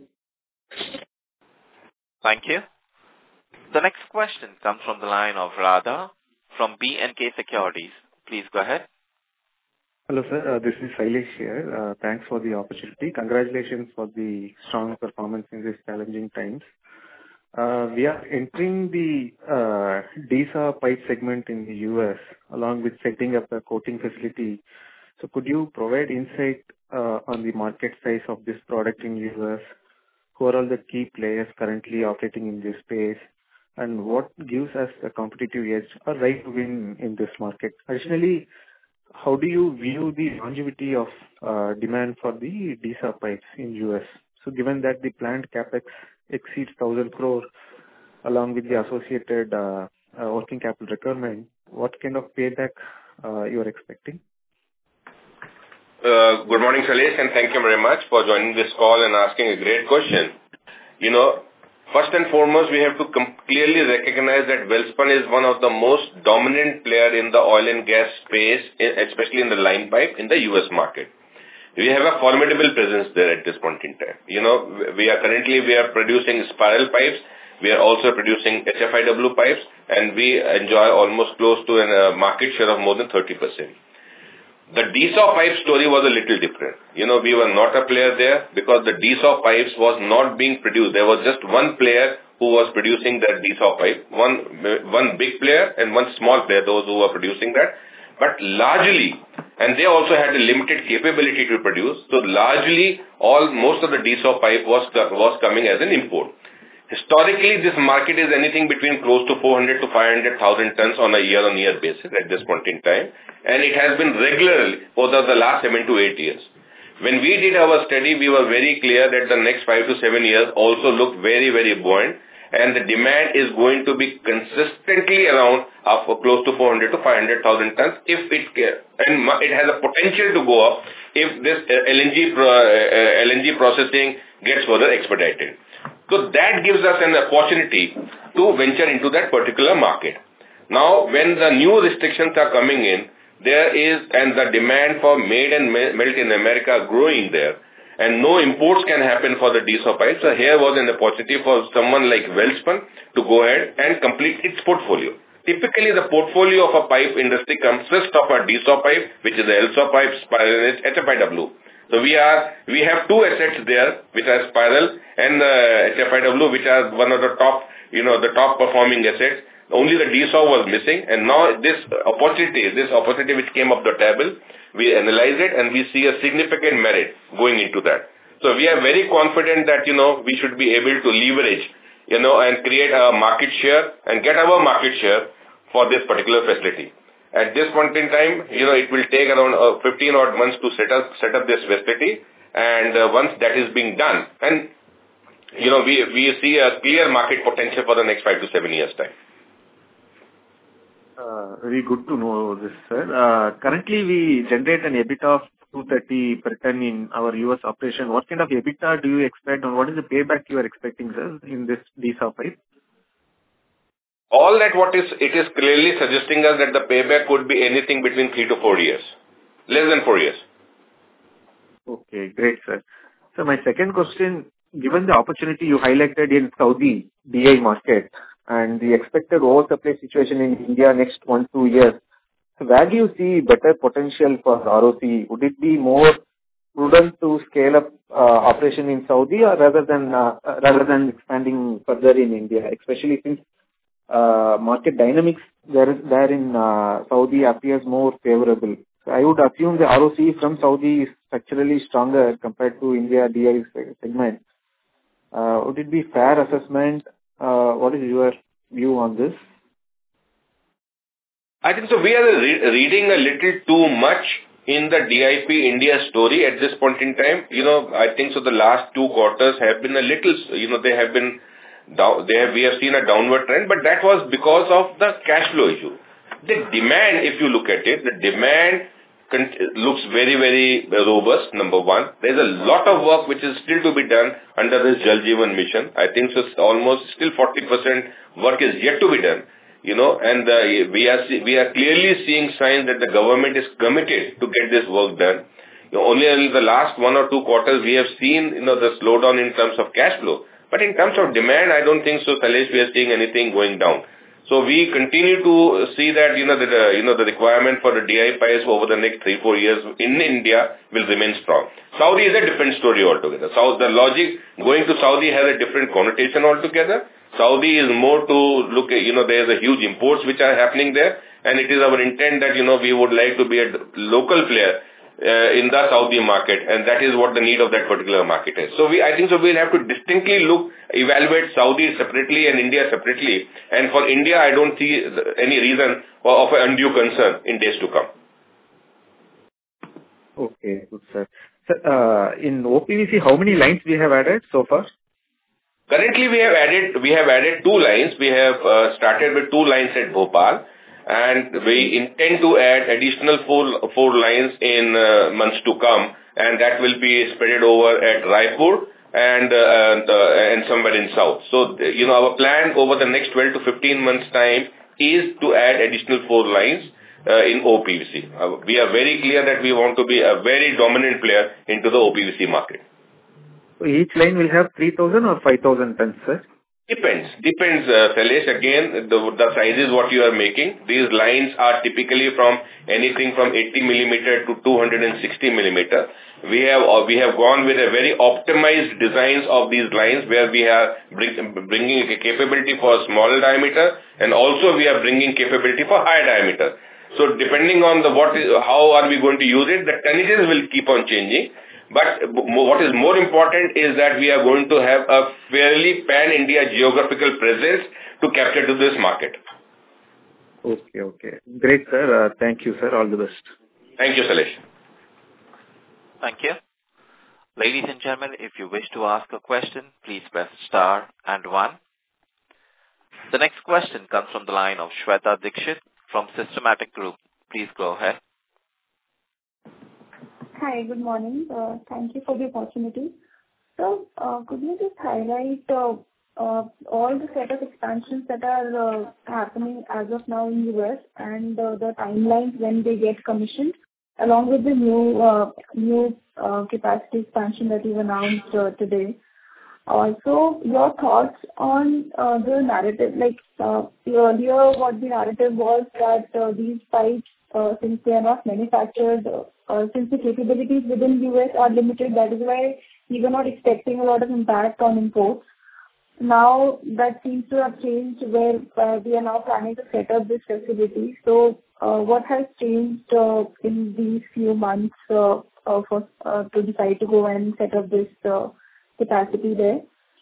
Speaker 1: Thank you. The next question comes from the line of Radha from B and K Securities. Please go ahead.
Speaker 7: Hello, sir. Uh, this is Shailesh here. Uh, thanks for the opportunity. Congratulations for the strong performance in these challenging times. Uh, we are entering the uh, D S A pipe segment in the U S along with setting up a coating facility. So could you provide insight uh, on the market size of this product in U S? Who are all the key players currently operating in this space? And what gives us a competitive edge or right to win in this market? Additionally, how do you view the longevity of uh, demand for the D S A pipes in U S? So given that the planned capex exceeds one thousand crore along with the associated uh, uh, working capital requirement, what kind of payback uh, you are expecting?
Speaker 4: Uh, good morning, Shailesh, and thank you very much for joining this call and asking a great question. You know, first and foremost, we have to com- clearly recognize that Welspun is one of the most dominant player in the oil and gas space, especially in the line pipe in the U S market. We have a formidable presence there at this point in time. You know, we are currently, we are producing spiral pipes. We are also producing H F I W pipes, and we enjoy almost close to a uh, market share of more than thirty percent. The D S A W pipe story was a little different. You know, we were not a player there because the D S A W pipes was not being produced. There was just one player who was producing that D S A W pipe, one, one big player and one small player, those who were producing that. But largely, and they also had a limited capability to produce. So largely, all most of the D S O pipe was was coming as an import. Historically, this market is anything between close to four hundred to five hundred thousand tons on a year-on-year basis at this point in time, and it has been regularly over the last seven to eight years. When we did our study, we were very clear that the next five to seven years also looked very, very buoyant, and the demand is going to be consistently around of close to four hundred to five hundred thousand tons if it and it has a potential to go up if this L N G pro, uh, L N G processing gets further expedited. So that gives us an opportunity to venture into that particular market. Now, when the new restrictions are coming in, there is, and the demand for made and melt in America are growing there, and no imports can happen for the D S O pipes. So here was an opportunity for someone like Welspun to go ahead and complete its portfolio. Typically, the portfolio of a pipe industry consists of a D S O pipe, which is the L S O pipe, spiral, H F I W. So we are, we have two assets there, which are spiral and uh, H F I W, which are one of the top, you know, the top performing assets. Only the D S O was missing, and now this opportunity, this opportunity which came up the table, we analyze it and we see a significant merit going into that. So we are very confident that, you know, we should be able to leverage, you know, and create a market share and get our market share for this particular facility. At this point in time, you know, it will take around uh, fifteen odd months to set up set up this facility, and uh, once that is being done, and you know, we we see a clear market potential for the next five to seven years time.
Speaker 7: Uh, very good to know this, sir. Uh, currently, we generate an EBITDA of two thirty per ton in our U S operation. What kind of EBITDA do you expect, and what is the payback you are expecting, sir, in this D S O pipe?
Speaker 4: All that what is, it is clearly suggesting us that the payback could be anything between three to four years. Less than four years.
Speaker 7: Okay, great, sir. So my second question, given the opportunity you highlighted in Saudi D I market and the expected oversupply situation in India next one, two years, so where do you see better potential for R O C? Would it be more prudent to scale up uh, operation in Saudi or rather than, uh, rather than expanding further in India, especially since Uh, market dynamics there is there in uh, Saudi appears more favorable. So I would assume the R O C from Saudi is structurally stronger compared to India D I segment. Uh, would it be fair assessment? Uh, what is your view on this?
Speaker 4: I think so. We are re- reading a little too much in the D I P India story at this point in time. You know, I think so. The last two quarters have been a little. You know, they have been. Down, they have, we have seen a downward trend, but that was because of the cash flow issue. The demand, if you look at it, the demand looks very, very robust, number one. There's a lot of work which is still to be done under this Jal Jeevan mission. I think so almost still forty percent work is yet to be done, you know, and uh, we are we are clearly seeing signs that the government is committed to get this work done. You know, only in the last one or two quarters we have seen, you know, the slowdown in terms of cash flow. But in terms of demand, I don't think so, Salesh, we are seeing anything going down. So we continue to see that, you know, the, uh, you know, the requirement for the D I pipes over the next three, four years in India will remain strong. Saudi is a different story altogether. So the logic going to Saudi has a different connotation altogether. Saudi is more to look at, you know, there's a huge imports which are happening there. And it is our intent that, you know, we would like to be a local player Uh, in the Saudi market, and that is what the need of that particular market is. So we, I think so we'll have to distinctly look, evaluate Saudi separately and India separately. And for India, I don't see any reason of an undue concern in days to come.
Speaker 7: Okay, good, sir. So, uh, in O P V C, how many lines we have added so far?
Speaker 4: Currently, we have added, we have added two lines. We have uh, started with two lines at Bhopal. And we intend to add additional four, four lines in uh, months to come, and that will be spread over at Raipur and, uh, and, uh, and somewhere in South. So, you know, our plan over the next twelve to fifteen months time is to add additional four lines uh, in O P V C. Uh, we are very clear that we want to be a very dominant player into the O P V C market.
Speaker 7: So each line will have three thousand or five thousand tons, sir?
Speaker 4: Depends. Depends, uh, Salesh. Again, the, the size is what you are making. These lines are typically from anything from eighty millimeter to two hundred sixty millimeter. We have uh, we have gone with a very optimized designs of these lines where we are bring, bringing a capability for a small diameter, and also we are bringing capability for higher diameter. So depending on the what is, how are we going to use it, the tonnages will keep on changing. But what is more important is that we are going to have a fairly pan-India geographical presence to capture to this market.
Speaker 7: Okay, okay. Great, sir. Uh, thank you, sir. All the best.
Speaker 4: Thank you, Salesh.
Speaker 1: Thank you. Ladies and gentlemen, if you wish to ask a question, please press star and one. The next question comes from the line of Shweta Dikshit from Systematic Group. Please go ahead.
Speaker 8: Hi, good morning. Uh, thank you for the opportunity. So, uh, could you just highlight uh, uh, all the set of expansions that are uh, happening as of now in U S and uh, the timelines when they get commissioned, along with the new uh, new uh, capacity expansion that you've announced uh, today? Also, your thoughts on uh, the narrative, like uh, earlier what the narrative was that uh, these pipes, uh, since they are not manufactured, uh, since the capabilities within U S are limited, that is why we were not expecting a lot of impact on imports. Now that seems to have changed where uh, we are now planning to set up this facility. So uh, what has changed uh, in these few months uh, uh, for, uh, to decide to go and set up this uh, capacity there?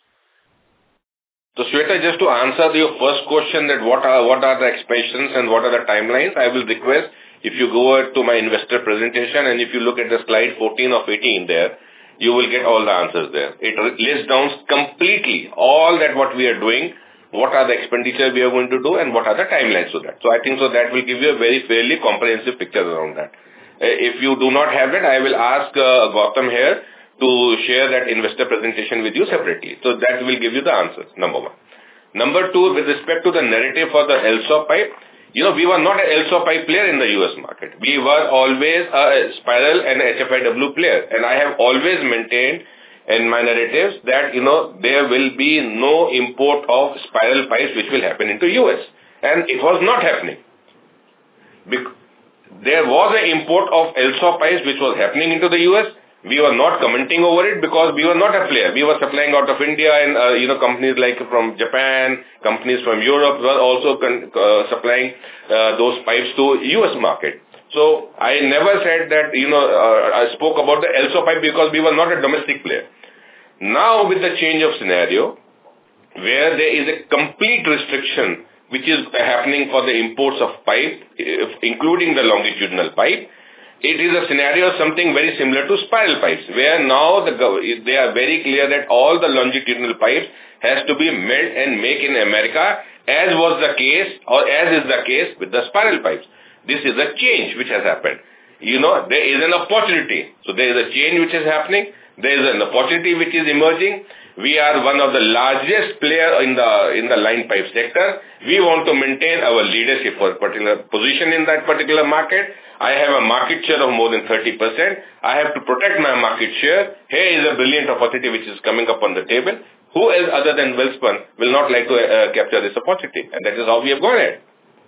Speaker 4: So Shweta, just to answer your first question that what are what are the expansions and what are the timelines, I will request if you go to my investor presentation and if you look at the slide fourteen of eighteen there, you will get all the answers there. It lists down completely all that what we are doing, what are the expenditure we are going to do and what are the timelines to that. So I think so that will give you a very fairly comprehensive picture around that. Uh, if you do not have that, I will ask uh, Gautam here to share that investor presentation with you separately. So that will give you the answers, number one. Number two, with respect to the narrative for the L S O P pipe, you know, we were not an L S O P pipe player in the U S market. We were always a spiral and H F I W player. And I have always maintained in my narratives that, you know, there will be no import of spiral pipes which will happen into U S. And it was not happening. Bec- there was an import of L S O P pipes which was happening into the U S. We were not commenting over it because we were not a player. We were supplying out of India and, uh, you know, companies like from Japan, companies from Europe were also con- uh, supplying uh, those pipes to U S market. So I never said that, you know, uh, I spoke about the L S O pipe because we were not a domestic player. Now with the change of scenario, where there is a complete restriction which is happening for the imports of pipe, including the longitudinal pipe, it is a scenario something very similar to spiral pipes, where now the they are very clear that all the longitudinal pipes has to be made and make in America, as was the case or as is the case with the spiral pipes. This is a change which has happened. You know, there is an opportunity. So there is a change which is happening. There is an opportunity which is emerging. We are one of the largest player in the in the line pipe sector. We want to maintain our leadership for a particular position in that particular market. I have a market share of more than thirty percent. I have to protect my market share. Here is a brilliant opportunity which is coming up on the table. Who else other than Welspun will not like to uh, capture this opportunity? And that is how we have gone ahead.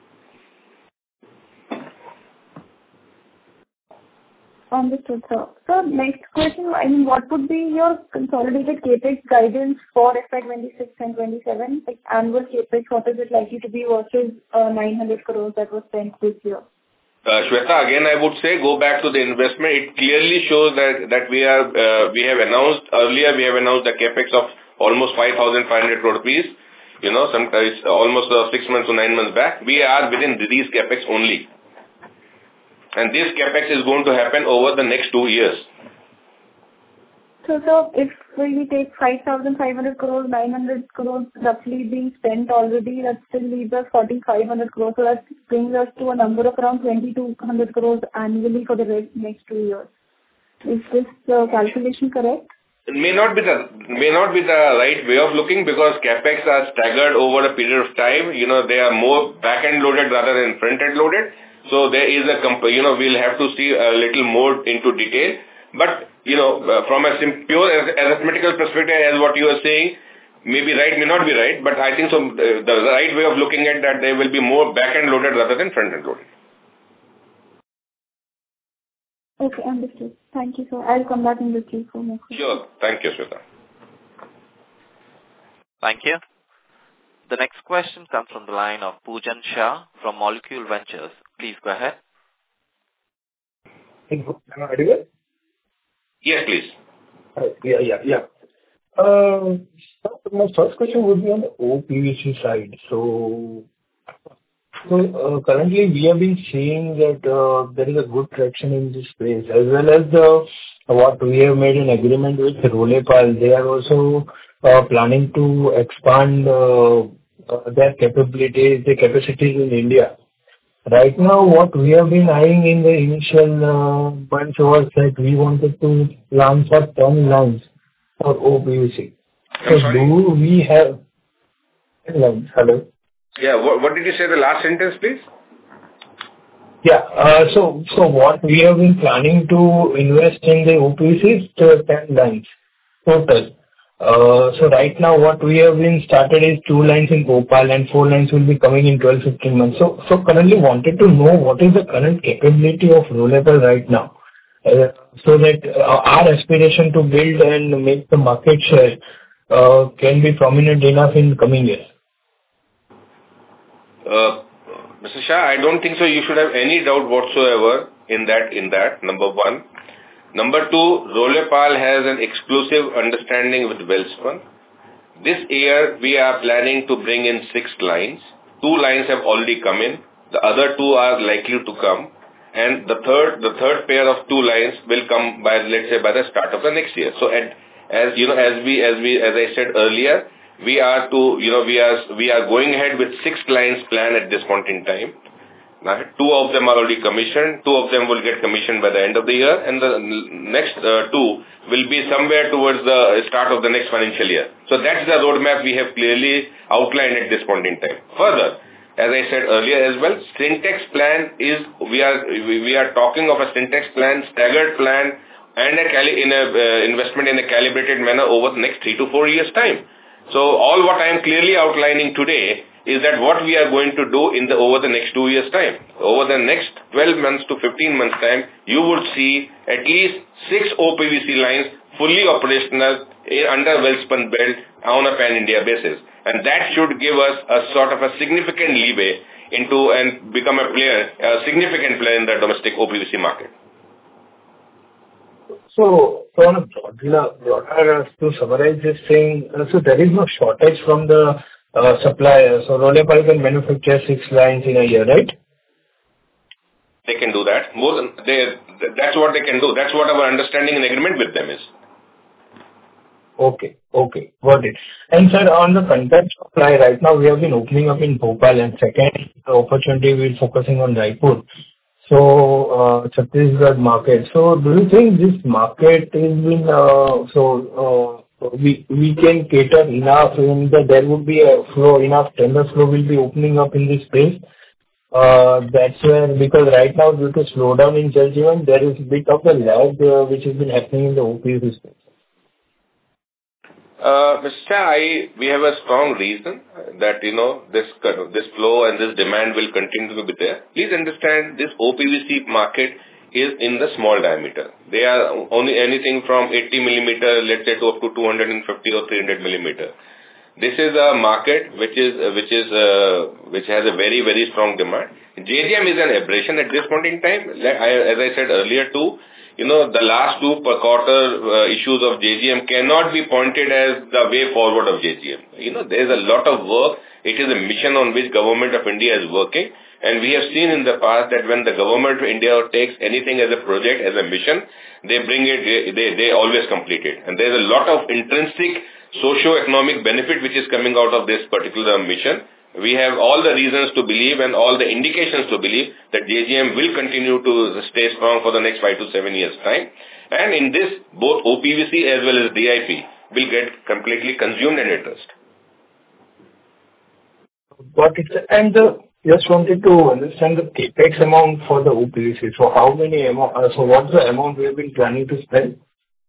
Speaker 8: Understood, sir. So next question, I mean, what would be your consolidated CapEx guidance for F Y twenty-six and twenty-seven? Like annual CapEx, what is it likely to be versus uh, nine hundred crores that was spent this year?
Speaker 4: Uh, Shweta, again, I would say go back to the investment. It clearly shows that that we are uh, we have announced earlier. We have announced the capex of almost five thousand five hundred crore rupees. You know, sometimes almost uh, six months to nine months back. We are within these capex only, and this capex is going to happen over the next two years.
Speaker 8: So, so if we take five thousand five hundred crores, nine hundred crores roughly being spent already, that still leaves us forty-five hundred crores. So that brings us to a number of around twenty-two hundred crores annually for the next two years. Is this uh, calculation correct?
Speaker 4: It may not be the may not be the right way of looking because capex are staggered over a period of time. You know, they are more back-end loaded rather than front-end loaded. So there is a comp- you know we'll have to see a little more into detail. But you know, uh, from a sim- pure arithmetical perspective, as what you are saying, may be right, may not be right. But I think so. Uh, the right way of looking at that, they will be more back-end loaded rather than front-end loaded.
Speaker 8: Okay, understood. Thank you, sir. I'll come back in the queue for more questions.
Speaker 4: Sure. Thank you, Shweta.
Speaker 1: Thank you. The next question comes from the line of Poojan Shah from Molecule Ventures. Please go ahead.
Speaker 9: Am I audible?
Speaker 4: Yes, please.
Speaker 9: Uh, Yeah, yeah, yeah. Uh, so My first question would be on the O P V C side. So, so uh, currently we have been seeing that uh, there is a good traction in this space, as well as the what we have made an agreement with Rolepal. They are also uh, planning to expand uh, uh, their capabilities, their capacities in India. Right now, what we have been eyeing in the initial uh, months was that we wanted to launch up ten lines for O P V C. So
Speaker 4: I'm sorry.
Speaker 9: do we have ten lines? Hello?
Speaker 4: Yeah, what, what did you say the last sentence, please?
Speaker 9: Yeah. uh, So so what we have been planning to invest in the O P V C is uh, ten lines total. Uh, So right now, what we have been started is two lines in Bhopal, and four lines will be coming in twelve, fifteen months. So so currently wanted to know what is the current capability of Rolepal right now, uh, so that uh, our aspiration to build and make the market share uh, can be prominent enough in coming years.
Speaker 4: Uh, Mister Shah, I don't think so. You should have any doubt whatsoever in that. In that, number one. Number two, Rolepal has an exclusive understanding with Welspun. This year, we are planning to bring in six lines. Two lines have already come in. The other two are likely to come. And the third, the third pair of two lines will come by, let's say, by the start of the next year. So, at, as you know, as we, as we, as I said earlier, we are to, you know, we are, we are going ahead with six lines planned at this point in time. Now, two of them are already commissioned. Two of them will get commissioned by the end of the year, and the next uh, two will be somewhere towards the start of the next financial year. So that's the roadmap we have clearly outlined at this point in time. Further, as I said earlier as well, Syntex plan is, we are we are talking of a Syntex plan, staggered plan, and a cali- in a uh, investment in a calibrated manner over the next three to four years' time. So all what I am clearly outlining today is that what we are going to do in the over the next two years' time. Over the next twelve months to fifteen months' time, you would see at least six O P V C lines fully operational under Welspun belt on a pan-India basis. And that should give us a sort of a significant leeway into and become a player, a significant player in the domestic O P V C market.
Speaker 9: So, so on a broader, broader, to summarize this thing, uh, so there is no shortage from the uh, supplier. So Rolepal can manufacture six lines in a year, right?
Speaker 4: They can do that. More than they, that's what they can do. That's what our understanding and agreement with them is.
Speaker 9: Okay, okay, got it. And sir, on the contact supply, right now we have been opening up in Bhopal, and second opportunity we're focusing on Raipur. So, uh, Chhattisgarh market. So, do you think this market is been, uh, so, uh, we, we can cater enough in that there would be a flow, enough tender flow will be opening up in this space? Uh, that's where, because right now due to slowdown in Jal Jeevan, there is a bit of a lag, uh, which has been happening in the O P V C space.
Speaker 4: Uh, Mister Shah, I, we have a strong reason that, you know, this this flow and this demand will continue to be there. Please understand, this O P V C market is in the small diameter. They are only anything from eighty millimeter, let's say, to up to two hundred fifty or three hundred millimeter. This is a market which is which is uh, which has a very very strong demand. J J M is an aberration at this point in time. I, as I said earlier too, you know, the last two per quarter uh, issues of J G M cannot be pointed as the way forward of J G M. You know, there is a lot of work. It is a mission on which Government of India is working. And we have seen in the past that when the Government of India takes anything as a project, as a mission, they bring it, they, they always complete it. And there is a lot of intrinsic socio-economic benefit which is coming out of this particular mission. We have all the reasons to believe and all the indications to believe that J G M will continue to stay strong for the next five to seven years' time. And in this, both O P V C as well as D I P will get completely consumed and addressed.
Speaker 9: Got it. And uh, just wanted to understand the capex amount for the O P V C. So how many amount, uh, so what's the amount we have been planning to spend?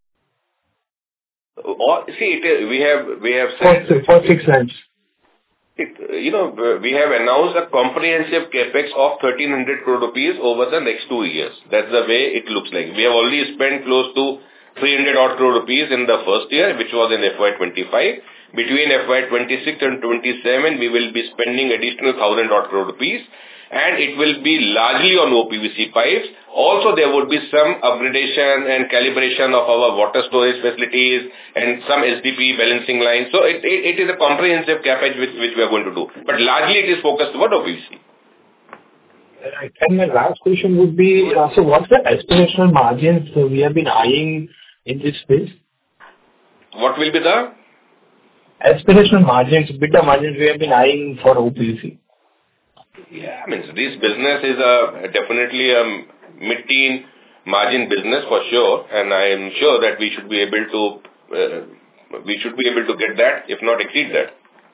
Speaker 4: Or, see, it is, we have, we have
Speaker 9: said... For, for six lines.
Speaker 4: It, you know, we have announced a comprehensive capex of thirteen hundred crore rupees over the next two years. That's the way it looks like. We have already spent close to three hundred odd crore rupees in the first year, which was in F Y twenty-five. Between F Y twenty-six and twenty-seven, we will be spending additional one thousand odd crore rupees. and it will be largely on O P V C pipes. Also, there would be some upgradation and calibration of our water storage facilities and some S D P balancing lines. So it, it, it is a comprehensive CapEx which, which we are going to do. But largely it is focused toward O P V C.
Speaker 9: Right. And my last question would be, uh, so what's the aspirational margins we have been eyeing in this space?
Speaker 4: What will be the?
Speaker 9: Aspirational margins, beta margins we have been eyeing for O P V C.
Speaker 4: Yeah, I mean, this business is a, definitely a mid-teen margin business for sure, and I am sure that we should be able to, uh, we should be able to get that, if not exceed that.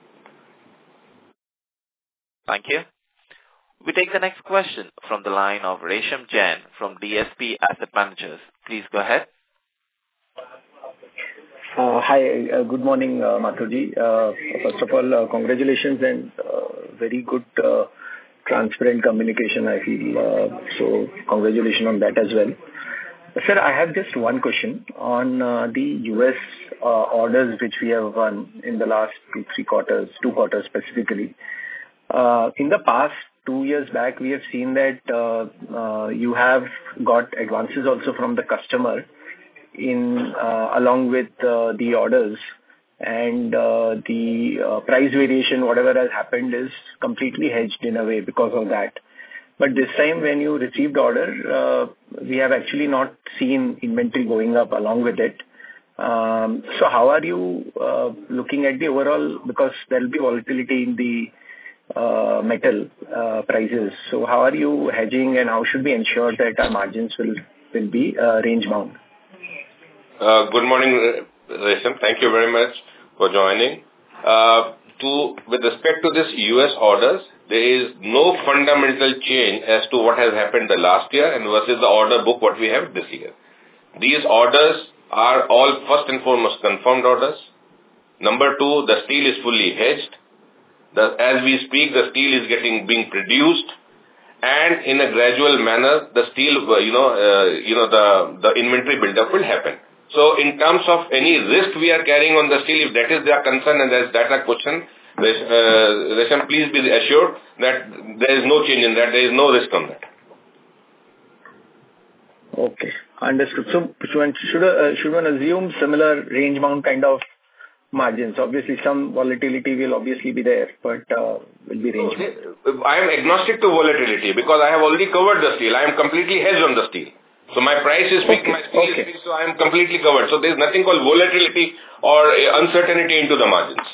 Speaker 1: Thank you. We take the next question from the line of Resham Jain from D S P Asset Managers. Please go ahead.
Speaker 10: Uh, hi, uh, good morning, uh, Mathurji. Uh, first of all, uh, congratulations and uh, very good uh, transparent communication, I feel. Uh, so, congratulations on that as well. Sir, I have just one question on uh, the U S uh, orders which we have won in the last two, three quarters, two quarters specifically. Uh, in the past two years back, we have seen that uh, uh, you have got advances also from the customer in uh, along with uh, the orders, and uh, the uh, price variation, whatever has happened, is completely hedged in a way because of that. But this time when you received order, uh, we have actually not seen inventory going up along with it. Um, so how are you uh, looking at the overall, because there will be volatility in the uh, metal uh, prices. So how are you hedging, and how should we ensure that our margins will, will be uh, range bound?
Speaker 4: Uh, good morning, Resham. Thank you very much for joining. Uh, to, with respect to this U S orders, there is no fundamental change as to what has happened the last year and versus the order book what we have this year. These orders are all first and foremost confirmed orders. Number two, the steel is fully hedged. The, as we speak, the steel is getting being produced, and in a gradual manner, the steel, you know, uh, you know, the the inventory buildup will happen. So, in terms of any risk we are carrying on the steel, if that is their concern and that is a question, uh, Resham, please be assured that there is no change in that. There is no risk on that.
Speaker 10: Okay, understood. So, should uh, should one assume similar range bound kind of margins? Obviously, some volatility will obviously be there, but uh, will be range bound.
Speaker 4: I am agnostic to volatility because I have already covered the steel. I am completely hedged on the steel. So my price is fixed, okay. my steel okay. is fixed, so I am completely covered. So there is nothing called volatility or uncertainty into the margins.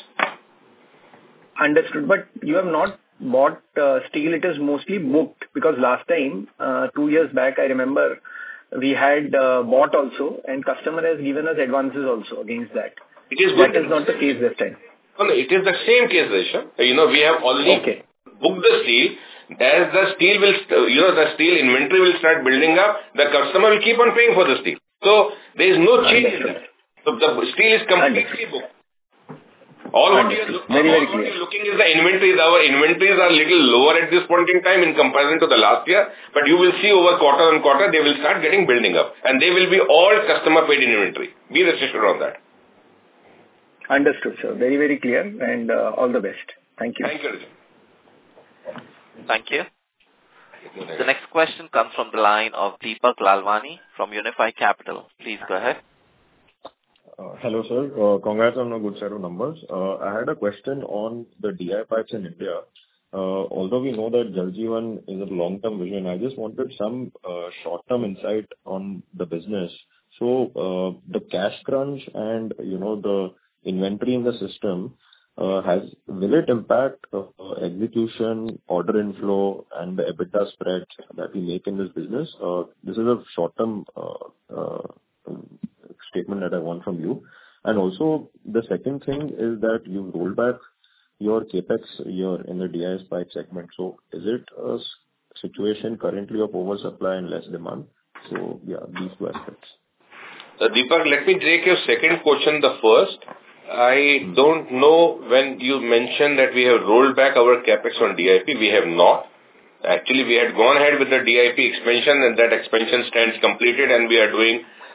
Speaker 10: Understood. But you have not bought uh, steel, it is mostly booked, because last time, uh, two years back, I remember we had uh, bought also, and customer has given us advances also against that.
Speaker 4: It is
Speaker 10: that is not the case this time.
Speaker 4: No, no, it is the same case, Resham. You know, we have already okay. booked the steel. As the steel will, you know, the steel inventory will start building up, the customer will keep on paying for the steel. So, there is no change in that. So, the steel is completely booked. All what you are look, very, very what you're looking is the inventories. Our inventories are a little lower at this point in time in comparison to the last year, but you will see over quarter on quarter, they will start getting building up. And they will be all customer paid inventory. Be rest assured on that.
Speaker 10: Understood, sir. Very, very clear, and uh, all the best. Thank you.
Speaker 4: Thank you, Rajat.
Speaker 1: Thank you. The next question comes from the line of Deepak Lalwani from Unifi Capital. Please go ahead.
Speaker 11: Uh, hello, sir. Uh, congrats on a good set of numbers. Uh, I had a question on the D I pipes in India. Uh, although we know that Jal Jeevan is a long-term vision, I just wanted some uh, short-term insight on the business. So, uh, the cash crunch and, you know, the inventory in the system, Uh, has will it impact uh, execution, order inflow, and the EBITDA spread that we make in this business? Uh, this is a short-term uh, uh, statement that I want from you. And also, the second thing is that you rolled back your capex year in the D I S pipe segment. So, is it a situation currently of oversupply and less demand? So, yeah, these two aspects.
Speaker 4: Uh, Deepak, let me take your second question the first. I don't know when you mentioned that we have rolled back our capex on D I P. We have not. Actually, we had gone ahead with the D I P expansion, and that expansion stands completed, and we are doing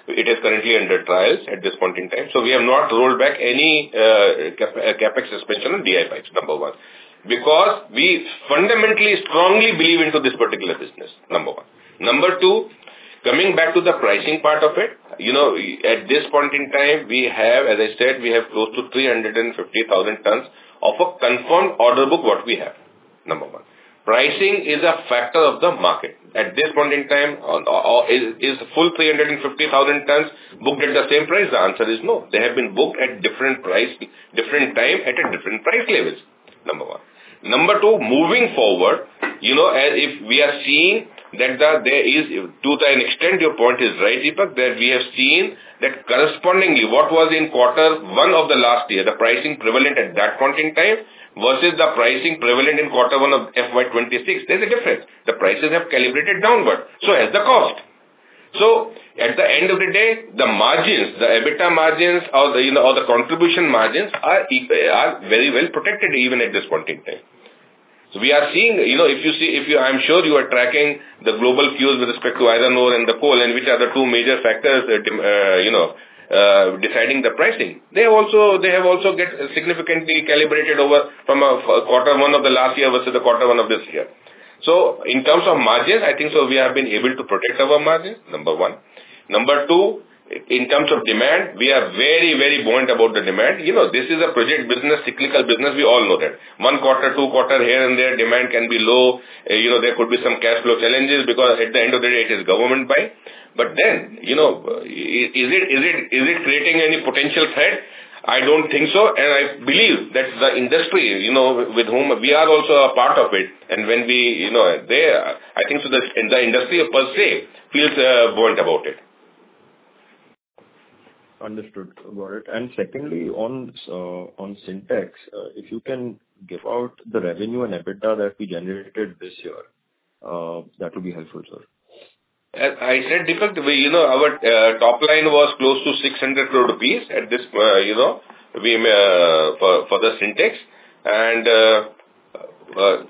Speaker 4: it is currently under trials at this point in time. So we have not rolled back any uh, cap- uh, capex suspension on D I pipes, number one. Because we fundamentally strongly believe into this particular business, number one. Number two, coming back to the pricing part of it, you know, at this point in time, we have, as I said, we have close to three hundred fifty thousand tons of a confirmed order book what we have, number one. Pricing is a factor of the market. At this point in time, is, is full three hundred fifty thousand tons booked at the same price? The answer is no. They have been booked at different price, different time at a different price levels, number one. Number two, moving forward, you know, as if we are seeing that the, there is, to an extent your point is right, Deepak, that we have seen that correspondingly what was in quarter one of the last year, the pricing prevalent at that point in time versus the pricing prevalent in quarter one of F Y twenty-six, there's a difference. The prices have calibrated downward. So has the cost. So at the end of the day, the margins, the EBITDA margins or the, you know, or the contribution margins are, are very well protected even at this point in time. So we are seeing, you know, if you see, if you, I'm sure you are tracking the global cues with respect to iron ore and the coal, and which are the two major factors, uh, uh, you know, uh, deciding the pricing. They have also, they have also get significantly calibrated over from a, a quarter one of the last year versus the quarter one of this year. So in terms of margins, I think so we have been able to protect our margins, number one. Number two, in terms of demand, we are very, very buoyant about the demand. You know, this is a project business, cyclical business. We all know that. One quarter, two quarter here and there, demand can be low. Uh, you know, there could be some cash flow challenges because at the end of the day, it is government buy. But then, you know, is it, is it, is it creating any potential threat? I don't think so. And I believe that the industry, you know, with whom we are also a part of it. And when we, you know, they, I think so the, the industry per se feels uh, buoyant about it.
Speaker 11: Understood. Got it. And secondly, on uh, on Sintex, uh, if you can give out the revenue and EBITDA that we generated this year, uh, that would be helpful, sir.
Speaker 4: As I said, Deepak, we, you know, our uh, top line was close to six hundred crore rupees at this, uh, you know, we uh, for for the Sintex, and uh, uh,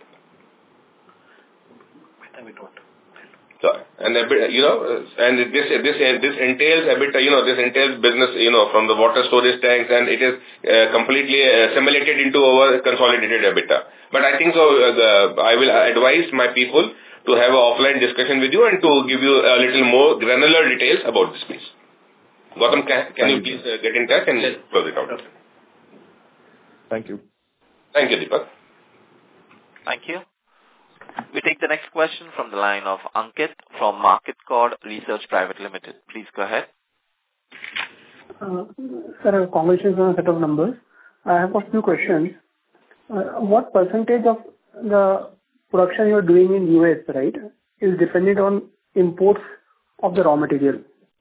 Speaker 4: So, and you know, and this this this entails EBITDA, you know, this entails business, you know, from the water storage tanks, and it is uh, completely assimilated into our consolidated EBITDA. But I think so. Uh, the, I will advise my people to have an offline discussion with you and to give you a little more granular details about this, please. Gautam, can, can you please uh, get in touch and yes. close it out?
Speaker 11: Thank you.
Speaker 4: Thank you, Deepak.
Speaker 1: Thank you. We take the next question from the line of Ankit from Market Cord Research Private Limited. Please go ahead.
Speaker 12: Uh, sir, congratulations on a set of numbers. I have a few questions. Uh, what percentage of the production you are doing in U S, right, is dependent on imports of the raw material?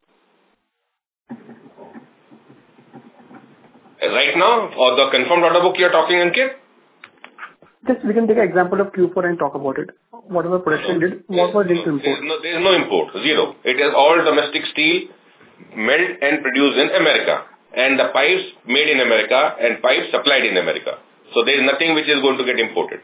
Speaker 4: Right now, or the confirmed order book you are talking, Ankit?
Speaker 12: Just we can take an example of Q four and talk about it. Whatever production did, what was linked to import?
Speaker 4: No, there is no import, zero. It is all domestic steel, made and produced in America, and the pipes made in America and pipes supplied in America. So there is nothing which is going to get imported.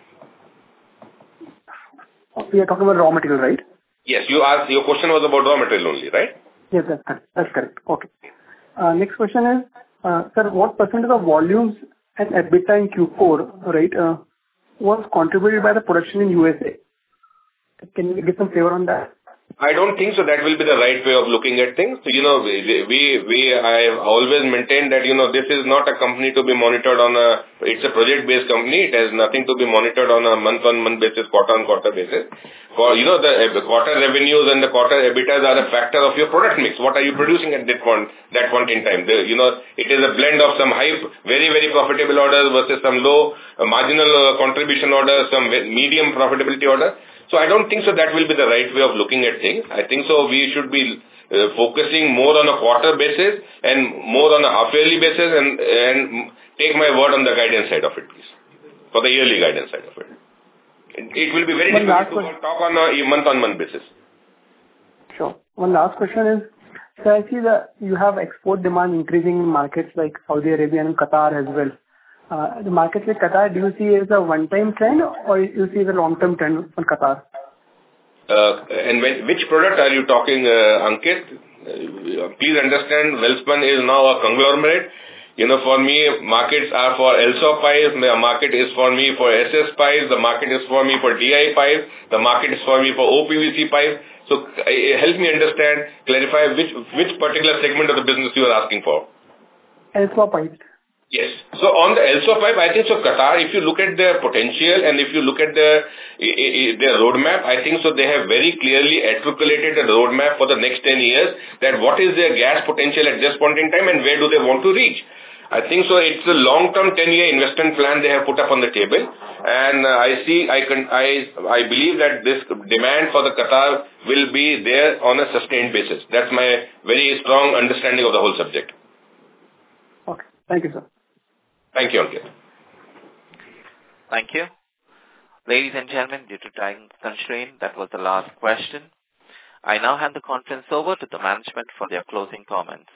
Speaker 12: We are talking about raw material, right?
Speaker 4: Yes, you asked, your question was about raw material only, right?
Speaker 12: Yes, that's correct. That's correct. Okay. Uh, next question is, uh, sir, what percentage of volumes and EBITDA in Q four, right, uh, was contributed by the production in U S A? Can you give some flavor on that?
Speaker 4: I don't think so. That will be the right way of looking at things. So, you know, we, we, we, I have always maintained that, you know, this is not a company to be monitored on a, it's a project-based company. It has nothing to be monitored on a month-on-month basis, quarter-on-quarter basis. For, you know, the, the quarter revenues and the quarter EBITDAs are a factor of your product mix. What are you producing at that point, that point in time? The, you know, it is a blend of some high, very, very profitable orders versus some low uh, marginal uh, contribution orders, some medium profitability orders. So I don't think so that will be the right way of looking at things. I think so we should be uh, focusing more on a quarter basis and more on a half-yearly basis and, and take my word on the guidance side of it, please. For the yearly guidance side of it. It, it will be very
Speaker 12: One
Speaker 4: difficult to talk on a month-on-month basis.
Speaker 12: Sure. One last question is, so I see that you have export demand increasing in markets like Saudi Arabia and Qatar as well. Uh, the markets like Qatar, do you see as a one-time trend or you see as a long-term trend for Qatar?
Speaker 4: Uh, and when, which product are you talking, uh, Ankit? uh, please understand, Welspun is now a conglomerate. You know, for me, markets are for L S O pipes, the market is for me for S S pipes, the market is for me for D I pipes, the market is for me for O P V C pipes. So uh, help me understand, clarify which which particular segment of the business you are asking for.
Speaker 12: L S O pipes.
Speaker 4: Yes. So on the L S O pipe, I think so Qatar, if you look at their potential and if you look at their, their roadmap, I think so they have very clearly articulated a roadmap for the next ten years that what is their gas potential at this point in time and where do they want to reach. I think so it's a long-term ten-year investment plan they have put up on the table, and uh, I see, I can, I, I believe that this demand for the Qatar will be there on a sustained basis. That's my very strong understanding of the whole subject.
Speaker 12: Okay. Thank you, sir.
Speaker 4: Thank you, Ankit.
Speaker 1: Thank you. Ladies and gentlemen, due to time constraint, that was the last question. I now hand the conference over to the management for their closing comments.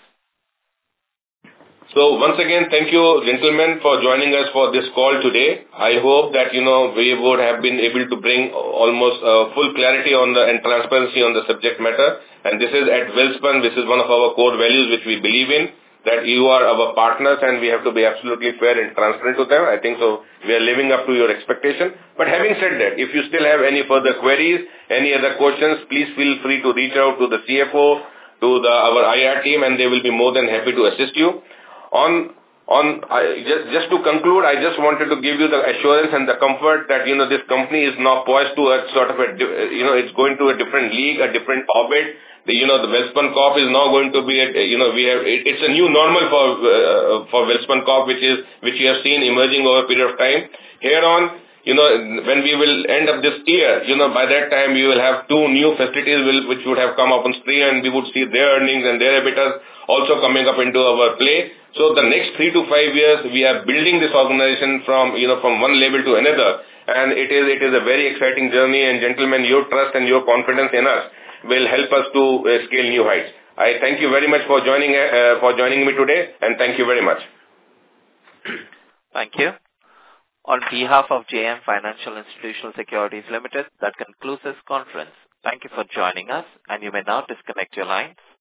Speaker 4: So once again, thank you, gentlemen, for joining us for this call today. I hope that, you know, we would have been able to bring almost uh, full clarity on the and transparency on the subject matter. And this is at Welspun, this is one of our core values which we believe in, that you are our partners and we have to be absolutely fair and transparent to them. I think so we are living up to your expectation. But having said that, if you still have any further queries, any other questions, please feel free to reach out to the C F O, to the our I R team, and they will be more than happy to assist you. On, on, I, just, just to conclude, I just wanted to give you the assurance and the comfort that, you know, this company is now poised to a sort of a, you know, it's going to a different league, a different orbit. The, you know, the Welspun Corp is now going to be, a, you know, we have, it, it's a new normal for, uh, for Welspun Corp, which is, which you have seen emerging over a period of time. Here on, you know, when we will end up this year, you know, by that time we will have two new facilities will, which would have come up on stream, and we would see their earnings and their EBITDAs also coming up into our play. So the next three to five years, we are building this organization from, you know, from one level to another. And it is, it is a very exciting journey. And gentlemen, your trust and your confidence in us will help us to uh, scale new heights. I thank you very much for joining, uh, for joining me today. And thank you very much.
Speaker 1: Thank you. On behalf of J M Financial Institutional Securities Limited, that concludes this conference. Thank you for joining us, and you may now disconnect your lines.